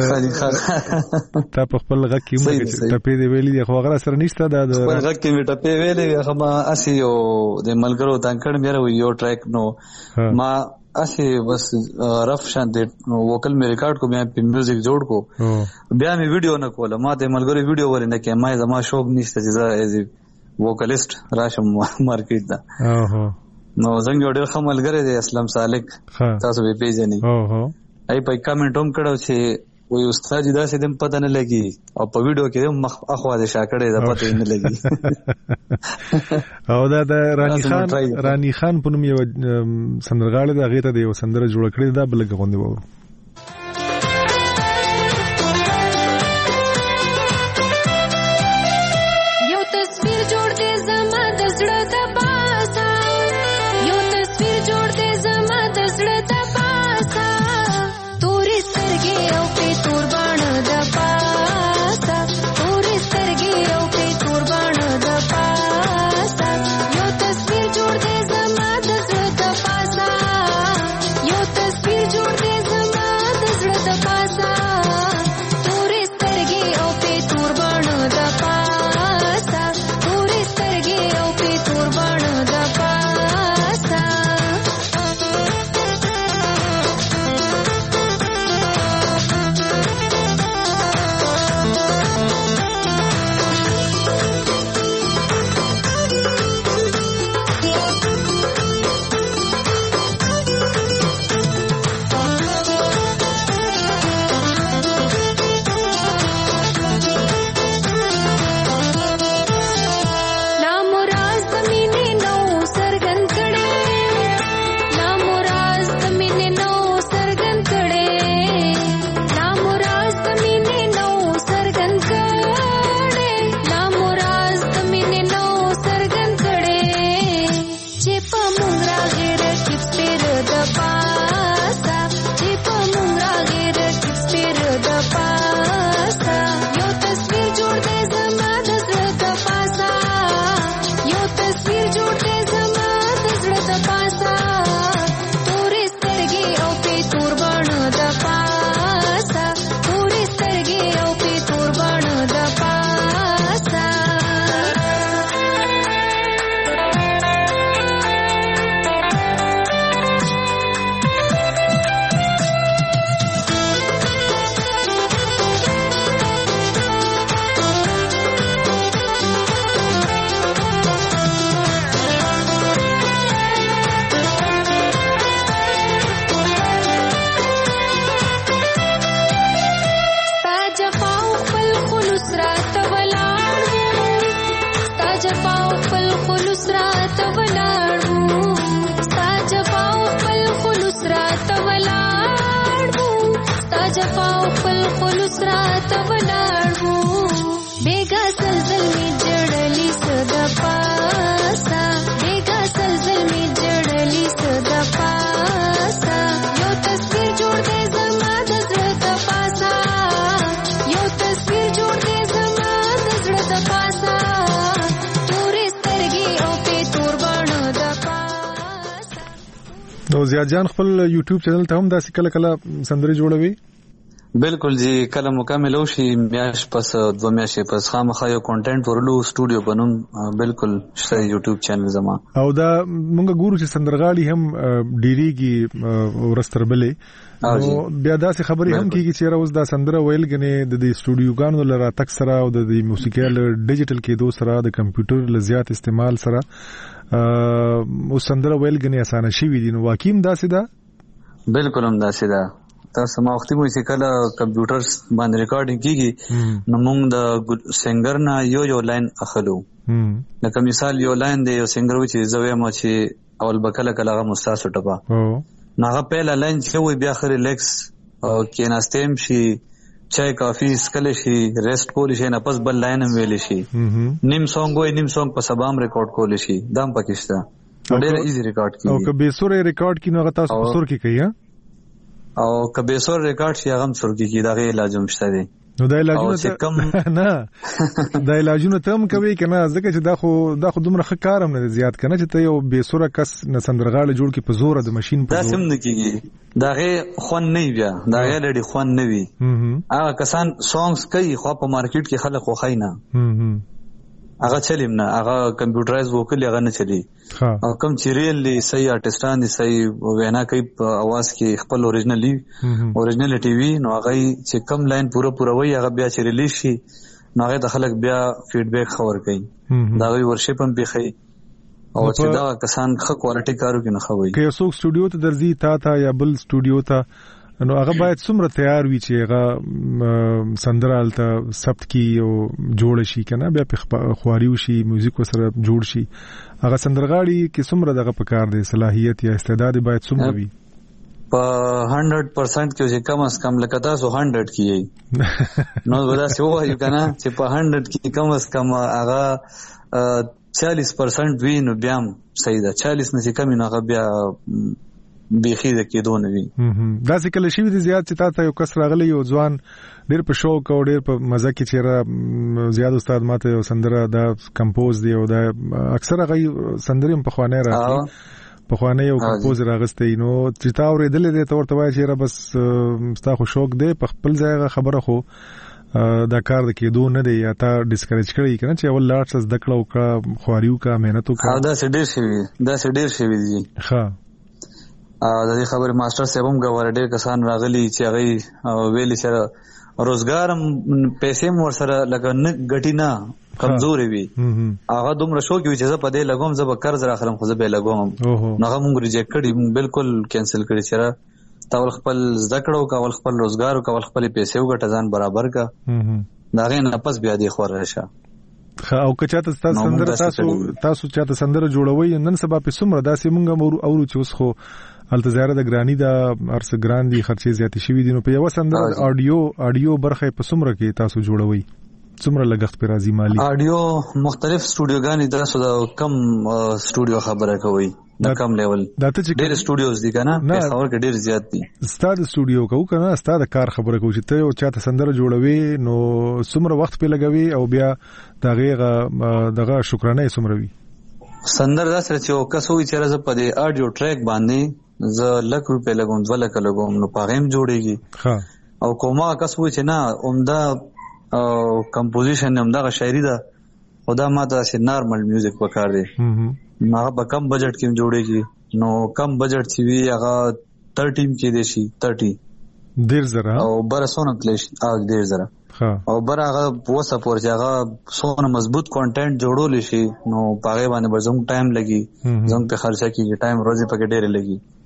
تا په خپل غږ کې مې ټپی دی ویلي خو غره سره نشته د خپل غږ کې مې ټپی ویلي خو ما اسی یو د ملګرو تانکړ مې یو ټریک نو ما اسی بس رف شان د ووکل مې ریکارډ کو مې په میوزیک جوړ کو بیا مې ویډیو نه کوله ما د ملګرو ویډیو ورنه کې ما زما شوق نشته چې ایز ووکلیست راشم مارکیټ دا اوه نو څنګه ډېر خملګری دی اسلام سالک تاسو به پیژنئ اوه ای په کمنټ هم کړو چې وای استاد دا څه دم پته نه لګي او په ویډیو کې مخ اخوا د شاکړې دا پته نه لګي او دا د رانی خان رانی خان په نوم یو سندرغاړی دا غیته دی یو سندره جوړ کړی دا بلګ غوندي وو تصویر جوړ دې زما خلص رات ولاړو بیگا سلسل می جړلی صدا پاسا بیگا سلسل می جړلی صدا پاسا یو تصویر جوړ دې زما د زړه د پاسا یو تصویر جوړ دې زما د زړه د پاسا تورې سترګې او په تور باڼه د پاسا. نو زیاد جان خپل یوټیوب چینل ته هم داسې کله کله سندرې جوړوي؟ بالکل جی کله مکمل وشي میاش پس دو میاشې پس خامخا یو کنټینټ ورلو سټوډیو بنوم بالکل شته یوټیوب چینل زما. او دا مونږ ګورو چې سندرغاړي هم ډیریږي ورستربلې نو بیا داسې خبرې هم کیږي چې راوز دا سندره ویل غنې د دې سټوډیوګانو لپاره تک سره او د موسیقي له ډیجیټل کېدو سره د کمپیوټر له زیات استعمال سره او سندره ویل غنې اسانه شي وي نو واقعي داسې ده؟ بالکل هم داسې ده. تاسو ما وختي مو چې کله کمپیوټر باندې ریکارډینګ کیږي نو موږ د سنگر نه یو یو لاین اخلو. لکه مثال یو لاین دی یو سنگر و چې زوی مو چې اول بکله کله هغه مستاسو ټپا نو هغه پهلا لاین چې وي بیا خره لیکس او کیناستیم شي چای کافی سکل شي ریسټ کول شي نه پس بل لاین هم ویل شي نیم سونګ وای نیم سونګ په سبام ریکارډ کول شي دام پکشته ډېر ایزی ریکارډ کیږي. او که به سورې ریکارډ کینو هغه تاسو په سور کې کوي او کبه سور ریکارډ شي هغه سرګي کی دا غي علاج هم شته دي. نو دا علاجونه کم نه دا علاجونه تم کوي کنه ځکه چې دا خو دا خو دومره ښه کارم نه زیات کنه چې ته یو بے سوره کس نه سندرغاړي جوړ کی په زور د ماشين په زور دا سم نه کیږي دا غي خون نه بیا دا غي لړي خون نه وي هغه کسان سونګز کوي خو په مارکیټ کې خلک خو خاينه هغه چلیم نه هغه کمپیوټرایز وکړي هغه نه چلی او کوم چې ریل صحیح آرټستان دي صحیح وینا کوي په आवाज کې خپل اوریجنلی اوریجنالټي وی نو هغه چې کم لاین پوره پوره وي هغه بیا چې ریلیز شي نو هغه د خلک بیا فیډبیک خبر کوي دا وی ورشپ هم بيخي او چې دا کسان ښه کوالټي کارو کې نه خوي که څوک سټوډیو ته درځي تا ته یا بل سټوډیو ته نو هغه باید څومره تیار وي چې هغه سندرالته ثبت کی او جوړ شي کنه بیا په خواریو شي میوزیک سره جوړ شي هغه سندرغاړي کې څومره دغه پکار دی صلاحیت یا استعداد باید څومره وي؟ په هنډرډ پرسنټ کې چې کم از کم لکه تاسو هنډرډ کیږي نو ولا څه وایو کنه چې په هنډرډ کې کم از کم هغه چالیس پرسنټ وي نو بیا صحیح ده چالیس نه کم نه هغه بیا بیخي د کېدو نه وي. دا څه کله شي د زیات چې تاسو یو کس راغلی یو ځوان ډېر په شوق او ډېر په مزه کې چیرې زیات استاد ماته یو سندره دا کمپوز دی او دا اکثر هغه سندرې په خوانه راځي په خوانه یو کمپوز راغستې نو چې تا اورېدلې دې تور ته وایي چیرې بس ستا خو شوق دی په خپل ځای خبره خو دا کار د کېدو نه دی یا تا ډیسکریج کړی کنه چې اول لاړ څه د کړو کا خواریو کا مهنت وکړه دا څه ډېر شي دا څه ډېر شي دي ښه د دې خبره ماستر صاحب هم غواړي ډېر کسان راغلي چې هغه ویلي سره روزګار پیسې مور سره لګ نه غټی نه کمزوري وي هغه دومره شو کې چې زه په دې لګوم زه به قرض راخلم خو زه به لګوم نو هغه مونږ ریجیکټ کړی بالکل کینسل کړی سره تاول خپل ذکر او کول خپل روزګار او کول خپل پیسې وګټه ځان برابر کا دا غي نه پس بیا دی خور راشه. او که چاته تاسو سندره تاسو تاسو چاته سندره جوړوي نن سبا په سمره داسې مونږ اورو چې اوس خو التزاره د ګرانی دا ارس ګراندي خرچې زیات شي دي نو په یو سندره اډیو اډیو برخه په سمره کې تاسو جوړوي څومره لګښت پر راځي مالی؟ اډیو مختلف سټوډیوګانی تاسو دا کم سټوډیو خبره کوي دا کم لیول دا ته چې ډېر سټوډیوز دي کنه په خبر کې ډېر زیات دي ستاد سټوډیو کو کنه ستاد کار خبره کوي چې ته یو چاته سندره جوړوي نو څومره وخت په لګوي او بیا دا غیغه دغه شکرانه څومره وي سندره دا سره چې کسوي چې راځي په دې اډیو ټریک باندې زه لک روپے لګوم ځل لک لګوم نو پاغم جوړيږي ها او کومه کسوي چې نه عمده کمپوزیشن عمده شاعري ده خدا ماته سي نارمل میوزیک وکړ دي ما په کم بجټ کې جوړيږي نو کم بجټ چې وی هغه تیرټین کې دي شي تیرټی ډیر زره او بر سونه کلیش اګ ډیر زره او بر هغه پوسه پور چې هغه سونه مضبوط کانټینټ جوړول شي نو پاغه باندې برزم ټایم لګي زم په خرچه کې ټایم روزي پکې ډیر لګي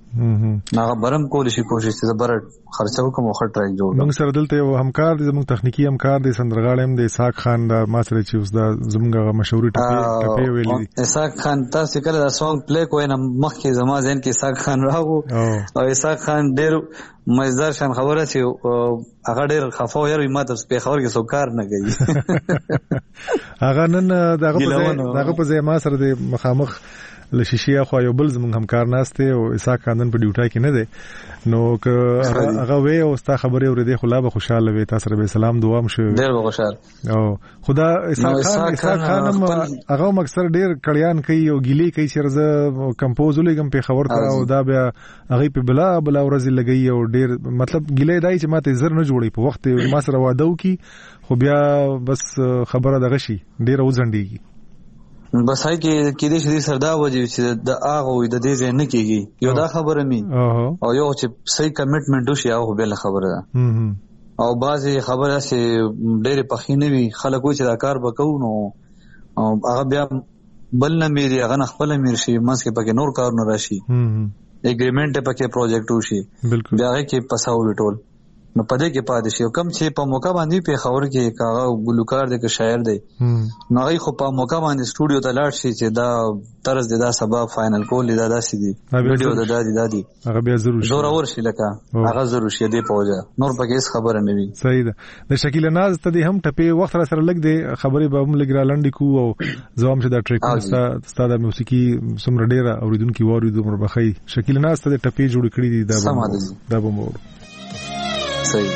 هغه برم کول شي کوشش چې زبر خرچه وکم او خټ ټریک جوړ موږ سره دلته یو همکار دي زموږ تخنیکی همکار دي سندرغاړم دي اسحاق خان دا ما سره چې اوس دا زموږ مشهور ټپي ټپي ویلي دي اسحاق خان تاسو کله دا سونګ پلی کوی نه مخکې زما ځین کې اسحاق خان راغو او اسحاق خان ډېر مزدار شان خبره چې هغه ډېر خفاو یې ما ته په خبر کې سوکار نه کوي هغه نن دغه په دغه په ځای ما سره د مخامخ لشیشیا خو یو بل زمونږ همکار ناشته او اسحاق خاندان په ډیوټا کې نه دی نو که هغه وې او ستا خبرې اورېدې خو لا به خوشاله وې تاسو سره به سلام دعا مشه ډېر به خوشاله او خدا اسحاق خان اسحاق خان هغه مکسر ډېر کړیان کوي او ګیلې کوي چې رزه کمپوز لګم په خبر ته او دا بیا هغه په بلا بلا ورځ لګي او ډېر مطلب ګیلې دای چې ماته زر نه جوړي په وخت ما سره واده وکي خو بیا بس خبره دغه شي ډېر وزندېږي بس هاي کې کې دې شې سردا وځي چې د اغه وي د دې ځای نه کېږي یو دا خبره مي او یو چې صحیح کمټمنټ وشي هغه به خبره ده او بعضي خبره چې ډېر پخینه وي خلکو چې دا کار وکاو نو هغه بیا بل نه میری هغه خپل میر شي مس کې پکې نور کار نه راشي اګریمنٹ پکې پروجیکټ وشي بیا هغه کې پساو ټول نو پدې کې پاتې شي کم چې په موقع باندې په خبر کې کاغه ګلوکار دی که شاعر دی نو هغه خو په موقع باندې سټوډیو ته لاړ شي چې دا طرز دی دا سبب فائنل کول دا داسې دی ویډیو دا دادی دادی هغه بیا ضرور زور اور شي لکه هغه ضرور شي دی پوجا نور پکې هیڅ خبره نه وي صحیح ده د شکیل ناز ته دې هم ټپه وخت را سره لګ دی خبرې به هم لګ را لنډی کو او زوام چې دا ټریک ستاسو د موسیقي سمره ډیره اوریدونکو وریدو مربخي شکیل ناز ته ټپه جوړ کړی دی دا دا به مور صحیح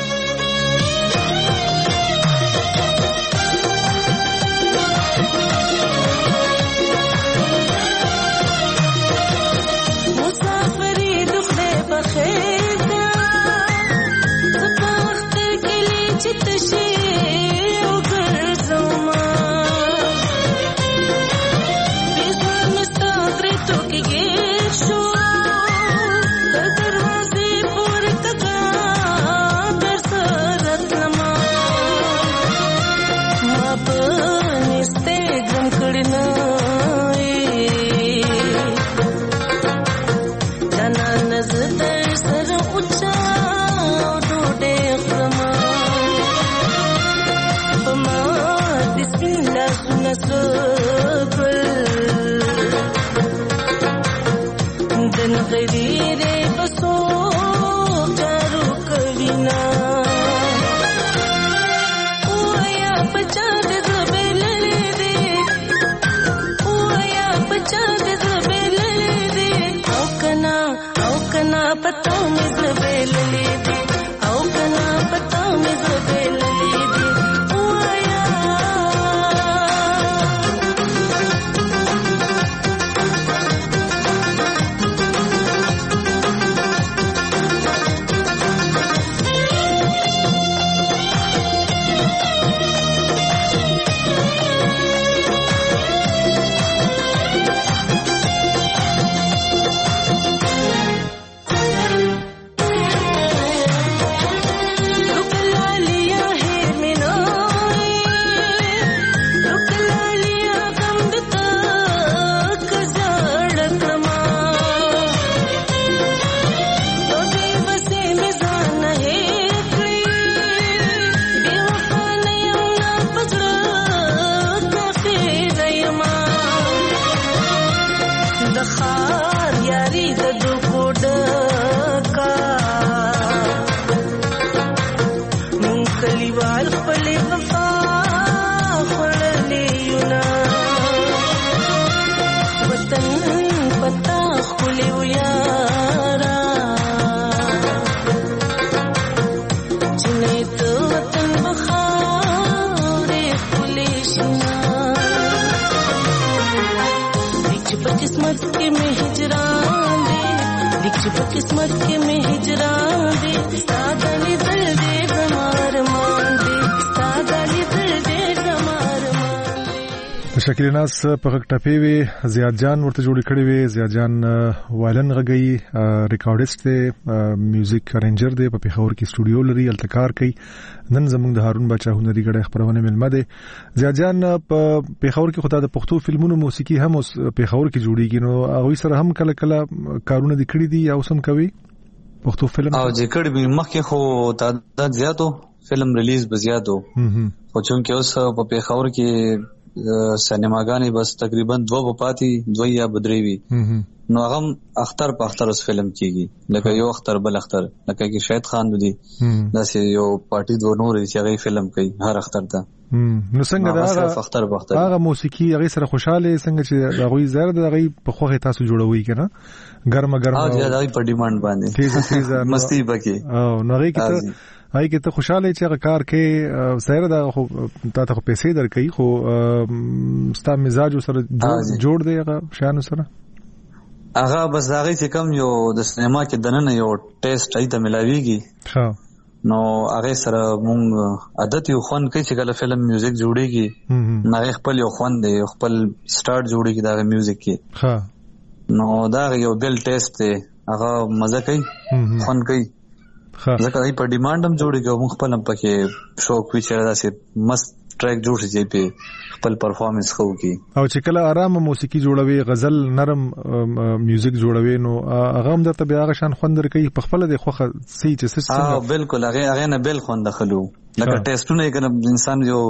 شکیل ناس په غږ ټپې وي، زیاد جان ورته جوړ کړی وي. زیاد جان وایلن غږی، ریکارډیسټ دی، میوزیک ارینجر دی، په پیښور کې سټوډیو لري، التکار کوي. نن زموږ د هارون بچا هنري غړي خبرونه ملمه دی. زیاد جان په پیښور کې خدای د پښتو فلمونو موسیقي هم اوس پیښور کې جوړیږي، نو هغه سره هم کله کله کارونه دي کړی دي یا اوس هم کوي پښتو فلم؟ او چې کړي به مخکې خو تعداد زیاتو، فلم ریلیز به زیاتو، خو چونکې اوس په پیښور کې سینماګانې بس تقریبا دوه په پاتې دوه یا بدري وي، نو هغه اختر په اختر اوس فلم کیږي، لکه یو اختر بل اختر، لکه کې شاهد خان دی داسې یو پارټي دوه نور چې هغه فلم کوي هر اختر ته. نو څنګه دا هغه اختر په اختر هغه موسیقي هغه سره خوشاله څنګه چې دا غوي زړه د هغه په خوخه تاسو جوړوي کنه ګرمه ګرمه او زیاده په ډیماند باندې تیز تیز مستی پکې او نو هغه کې هاي کې ته خوشاله چې هغه کار کې سره دا خو تا ته پیسې درکې، خو ستا مزاج سره جوړ دی هغه شان سره هغه بس هغه چې کم یو د سینما کې دنه یو ټیسټ ایته ملاويږي، ها نو هغه سره مونږ عادت یو خوان کوي چې کله فلم میوزیک جوړيږي، نه خپل یو خوان دی خپل سٹارټ جوړيږي دا میوزیک کې، ها نو دا یو بل ټیسټ دی، هغه مزه کوي خوان کوي، ځکه ای په ډیماند هم جوړیږي، موږ خپل هم پکې شوق وی چې داسې مست ټریک جوړ شي په خپل پرفارمنس خو کی. او چې کله آرام موسیقي جوړوي، غزل نرم میوزیک جوړوي، نو هغه هم درته بیا هغه شان خوندر کوي په خپل د خوخه سي چې څه اه بالکل هغه هغه نه بل خوند خلو، لکه ټیسټونه کنه انسان یو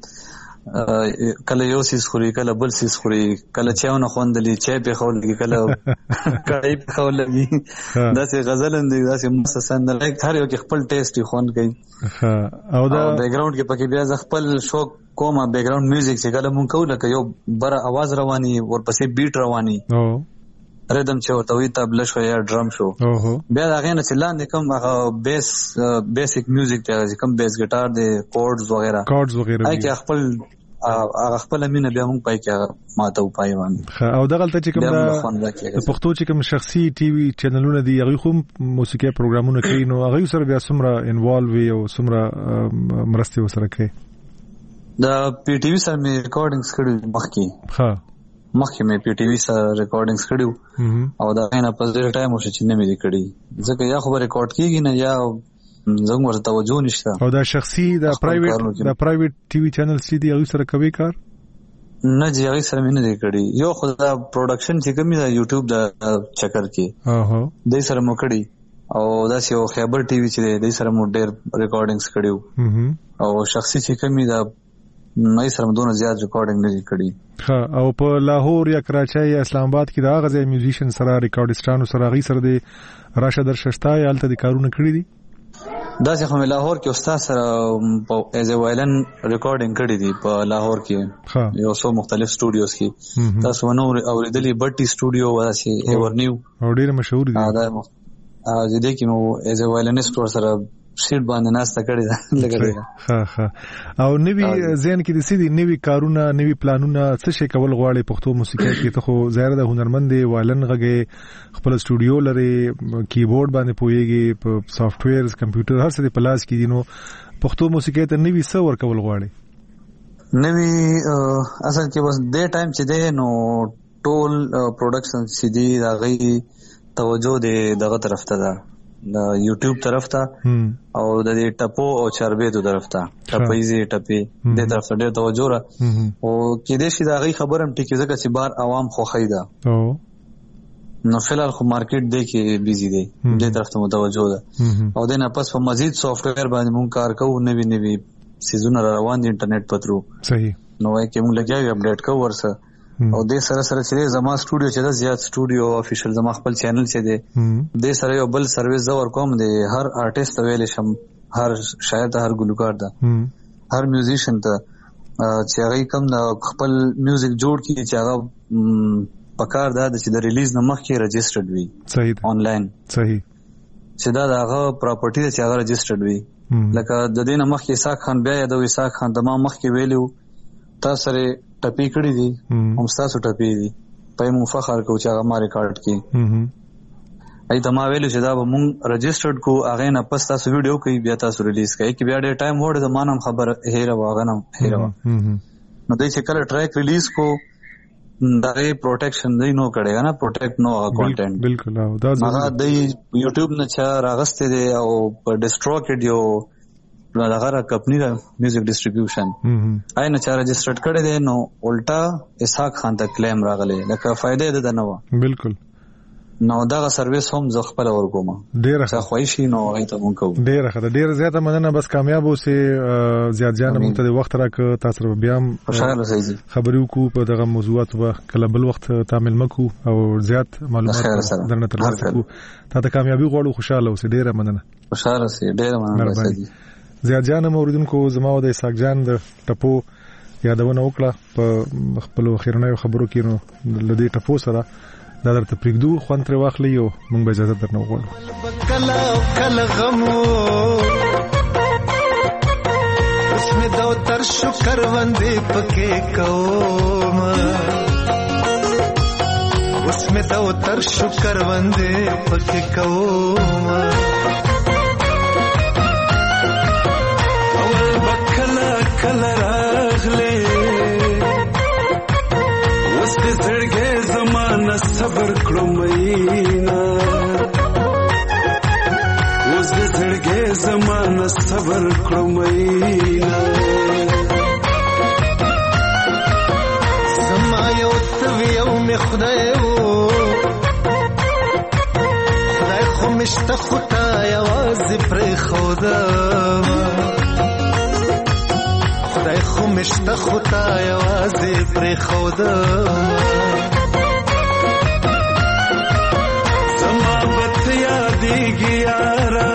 کله یو سیس خوري، کله بل سیس خوري، کله چاونه خوندلی چای په خولږي، کله کړای په خولږي، داسې غزل اندي داسې مسسند لایک هر یو کې خپل ټیسټ خوند کوي. او دا بیک گراوند کې پکې بیا ز خپل شوق کومه بیک گراوند میوزیک چې کله مونږ کوو، لکه یو بره आवाज رواني ورپسې بیټ رواني، او ریدم چې ورته وي تبله شو یا ډرم شو، بیا دا غینه چې لاندې کوم هغه بیس بیسیک میوزیک ته کوم بیس ګټار دی، کورډز وغیرہ کورډز وغیرہ آی کې خپل هغه خپل مینه بیا موږ پای کې ماته وپای باندې. او دغه ته چې کوم د پښتو چې کوم شخصي ټي وي چینلونه دي هغه خو موسیقي پروګرامونه کوي، نو هغه سره بیا څومره انوالو وي او څومره مرسته وسره کوي؟ دا پی ټي وي سره مې ریکارډینګز کړي مخکې، ها مخکې مې پی ټي وي سره ریکارډینګز کړي، او دا نه په ډېر ټایم وشو چې نه مې کړي، ځکه یا خو ریکارډ کیږي نه یا زنګ ورته توجه نشته. او دا شخصي دا پرایویټ دا پرایویټ ټي وي چینل سي دی هغه سره کوي کار؟ نه جی هغه سره مې نه دی کړی، یو خو دا پروډکشن چې کومي دا یوټیوب دا چکر کې اوه دای سره مو کړی، او دا یو خیبر ټي وي چې دای سره مو ډېر ریکارډینګز کړیو، او شخصي چې کومي دا نه سره مو دونه زیات ریکارډینګ نه کړی. ها او په لاهور یا کراچۍ یا اسلام آباد کې دا غزي میوزیشن سره ریکارډیسټانو سره غي سره د راشه درششتا یا الته د کارونه کړی دي؟ دا چې کوم لاهور کې استاد سره ایز ا وایلن ریکارډینګ کړی دی په لاهور کې، یو څو مختلف سټوډیوز کې، تاسو نو اوریدلې بټي سټوډیو واسي ایور نیو او ډیر مشهور دی. دا ا دې کې مو ایز ا وایلنست ور سره سیټ باندې ناسته کړی دا لګړی. ها ها او نوی زین کې د سیدی نوی کارونه نوی پلانونه څه شي کول غواړي پښتو موسیقي کې؟ ته خو ظاهر د هنرمند دی، وایلن غږی، خپل سټوډیو لري، کیبورډ باندې پويږي، په سافټ ویرز کمپیوټر هر څه په پلاس کې دي، نو پښتو موسیقي ته نوی څه ور کول غواړي؟ نوی اصل کې بس د ټایم چې دی نو ټول پروډکشن سي دي راغی، توجه دې دغه طرف ته ده، د یوټیوب طرف ته، او د دې ټپو او چربېدو طرف ته، ټپېزي ټپې د طرف ته ډېر توجه را، او کې دې شي دا غي خبرم ټکی ځکه چې بار عوام خو خیدا، نو فلال خو مارکیټ دی کې بیزی دی، دې طرف ته متوجه ده، او د نه پس په مزید سافټ ویر باندې مونږ کار کوو، نوی نوی سيزونه روان دي انټرنیټ پترو، صحیح نو وايي کې مونږ لګیاو اپډیټ کوو ورسره، او د سره سره چې زما سټوډیو چې دا زیات سټوډیو افیشل زما خپل چینل چې دی د سره یو بل سرویس زو ور کوم دی، هر آرټیست ویل شم، هر شاعر ته، هر ګلوکار ته، هر میوزیشن ته چې هغه کوم د خپل میوزیک جوړ کړي چې هغه پکار دا چې د ریلیز نه مخکې رجسټرډ وي، صحیح آنلاین، صحیح چې دا هغه پراپرټي چې هغه رجسټرډ وي، لکه د دې نه مخکې اسحاق خان بیا د اسحاق خان د ما مخکې ویلو تاسو سره ټپی کړی دي، هم تاسو ټپی دي، په مو فخر کو چې هغه ما ریکارډ کړي، ای ته ما ویل چې دا به مونږ رجسټرډ کو، هغه نه پس تاسو ویډیو کوي بیا تاسو ریلیز کوي، کې بیا ډېر ټایم وړ د مانم خبر هیره واغنم هیره، نو دوی چې کله ټریک ریلیز کو دا یې پروټیکشن دی نو کړي نه پروټیکټ نو کانټینټ بالکل دا هغه د یوټیوب نه چا راغسته دی او په ډیسټروکټ یو هغه کمپنی دا میوزیک ډیسټریبیوشن آی نه چا رجسټرډ کړي دی نو الټا اسحاق خان ته کلیم راغلی لکه فائدې ده نه و بالکل نو دا سرویس هم ز خپل ورکوم ډیره ښه خوښی نو هغه ته مونږ کوو ډیره ښه ډیره زیاته مننه بس کامیاب اوسې زیات جان مونږ ته وخت راک تاسو بیا هم خوشاله اوسئ خبرې وکړو په دغه موضوعات به کله بل وخت تعامل مکو او زیات معلومات درنه ترلاسه کړو تاسو کامیابی غواړو خوشاله اوسئ ډیره مننه خوشاله اوسئ ډیره مننه زیات جان موریدونکو زما او د اسحاق جان د ټپو یادونه وکړه په خپل خیرنۍ خبرو کې نو لدی ټپو سره دا درته پرېږدو خوند ترې واخلئ او موږ به اجازه درنه وغواړو کله کله غم اوس مې د تر شکر باندې پکې کوم اوس مې د تر شکر باندې پکې کوم اول بکله کله راغله اوس دې زړګې زمانه صبر کړو مینا اوس دې زړګې زمانه صبر کړو مینا زما یو توی یو می خدای وو خدای خو مشته خدا یوازې پرې خودا خدای خو مشته خدا یوازې پرې خودا دیږي یارا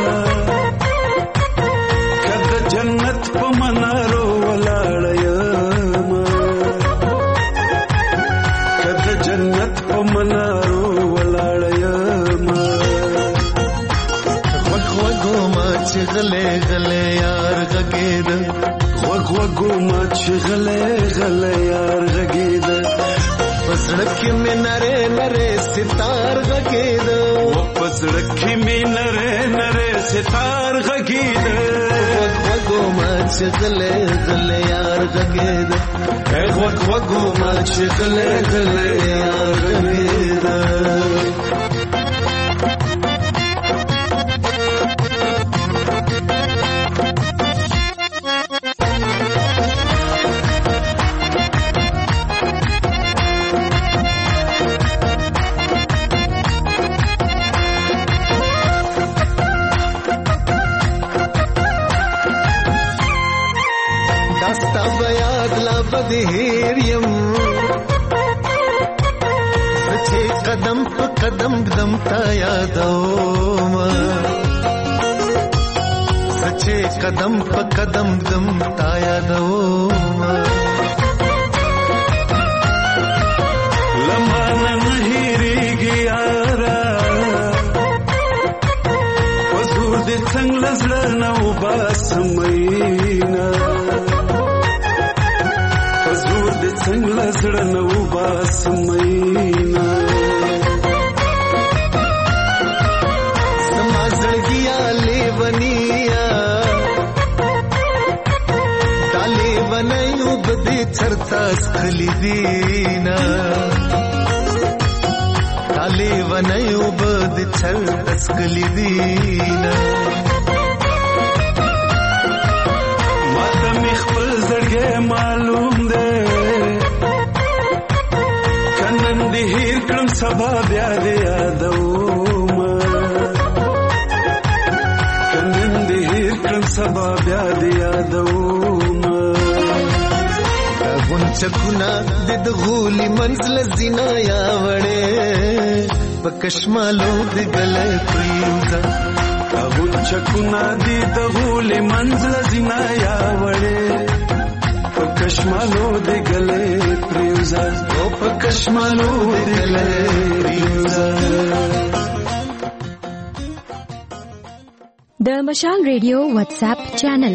کله جنت په منارو ولاړ یم کله جنت په منارو ولاړ یم وګ وګو ما چې غلې غلې یار غګید وګ وګو ما چې غلې غلې یار غګید پسړک مې نره نره ستار غګید پسړکی می نره نره ستار غګید وګ وګو ما چې غلې غلې یار غګید وګ وګو ما چې غلې غلې یار غګید بدهيريم سچې قدم په قدم قدم تا یادوم سچې قدم په قدم قدم تا یادوم لمه نه هېرېږي یاره حضور دې څنګه زړه نه وباسم مینا څنګه زړه نو باسم مینا سما زړګیا لیونیا دالې ونیو بدې چرتا سخلی دینا دالې ونیو بدې چرتا سخلی دینا ماته می خپل زړګې معلوم ده هیر کړم سبا بیا دې یادوم کنن دې هیر کړم سبا بیا دې یادوم غون چکونه د غولي منزل زینا یا وړې پکشمالو د ګلې پریوزا غون چکونه د غولي منزل زینا یا وړې پکشمالو د ګلې پریوزا او پکشمالو د ګلې پریوزا د مشال ریډیو واتس اپ چینل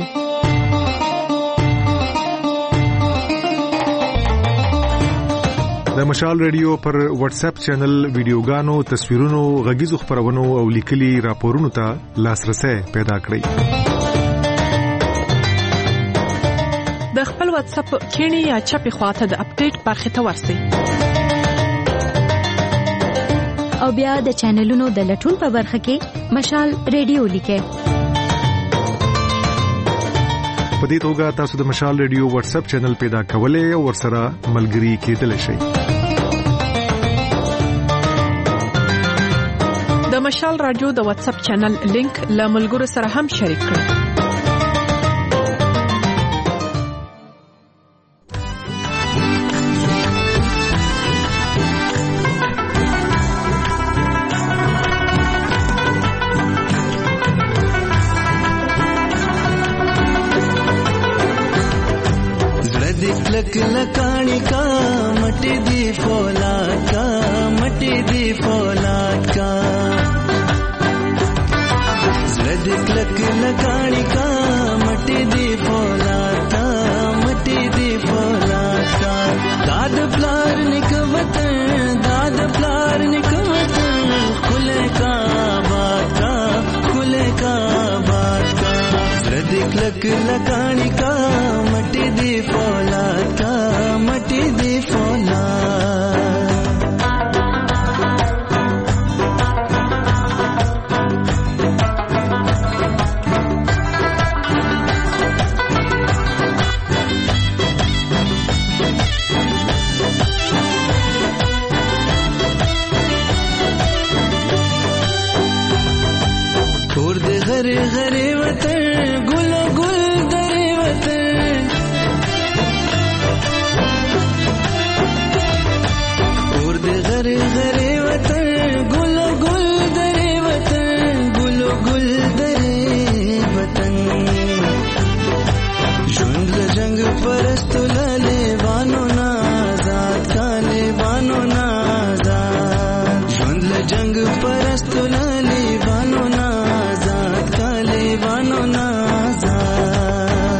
د مشال ریډیو پر واتس اپ چینل ویډیوګانو تصویرونو غږیزو خبرونو او لیکلي راپورونو ته لاسرسي پیدا کړئ د خپل واتس اپ کینی یا چپی خواته د اپډیټ برخه ته ورسئ او بیا د چینلونو د لټون په برخه کې مشال ریډیو لیکئ. په دې توګه تاسو د مشال ریډیو واتس اپ چینل پیدا کولای او ورسره ملګری کېدلی شئ. د مشال رادیو د واتس اپ چینل لینک له ملګرو سره هم شریک کړئ. लक लकानी का मटी दी फौलाद का मटी दी फौलाद का लक लक लकानी का मटी दी फौलाद का मटी दी फौलाद का दाद प्लार निकवत दाद प्लार निकवत खुले का बात का खुले का बात का लक लक लकानी का मटी दी फौलाद का मटी दी फौलाद छोड़ दे घरे घरे वतन गुलो गुल दरे वतन छोड़ दे घरे घरे वतन गुलो गुल दरे वतन गुलो गुल दरे वतन जुंगल जंग परस्त लाले बानो ना आजाद काले बानो ना आजाद जुंगल जंग परस्त लाले बानो ना बानो नाज़ाद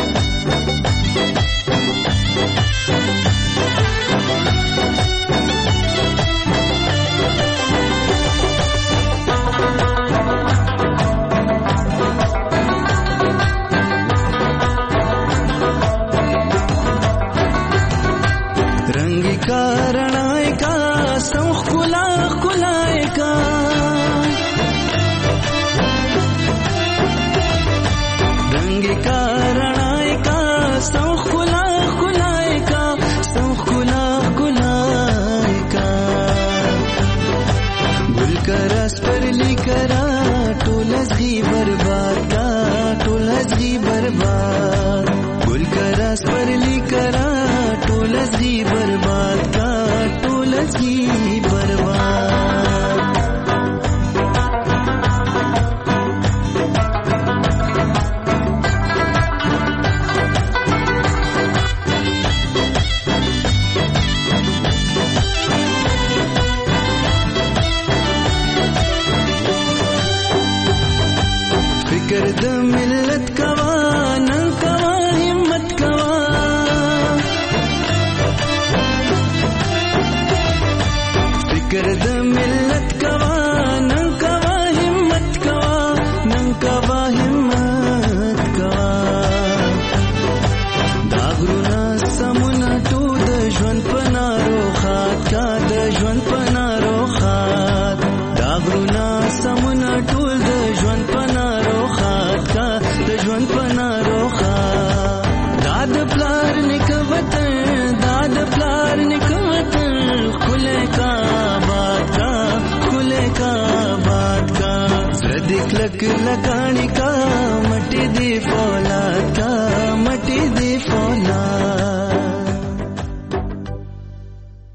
रंग का रणाए का सौख कुला कुलाए का का रणाए का सौख खुला खुलाए का सौख खुला खुलाए का गुल का रस पर लिकरा टोलस ही बर्बाद का टोलस ही बर्बाद गुल का रस पर लिकरा टोलस ही बर्बाद का टोलस ही बर्बाद फिकर द मिल्लत कवा नंग कवा हिम्मत कवा फिकर द मिल्लत कवा नंग कवा हिम्मत कवा नंग कवा हिम्मत कवा दागरुना समुना टू द ژوند पनारो खात का द ژوند पनारो खात दागरुना समुना टू द ژوند पनारो का د ژوند پنارو خا داد پلار نکوتن داد پلار نکوتن خله کا بات کا خله کا بات کا زدک لک لکانی کا مٹی دی فولاد کا مٹی دی فولاد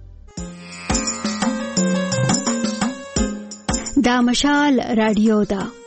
دا مشال رادیو دا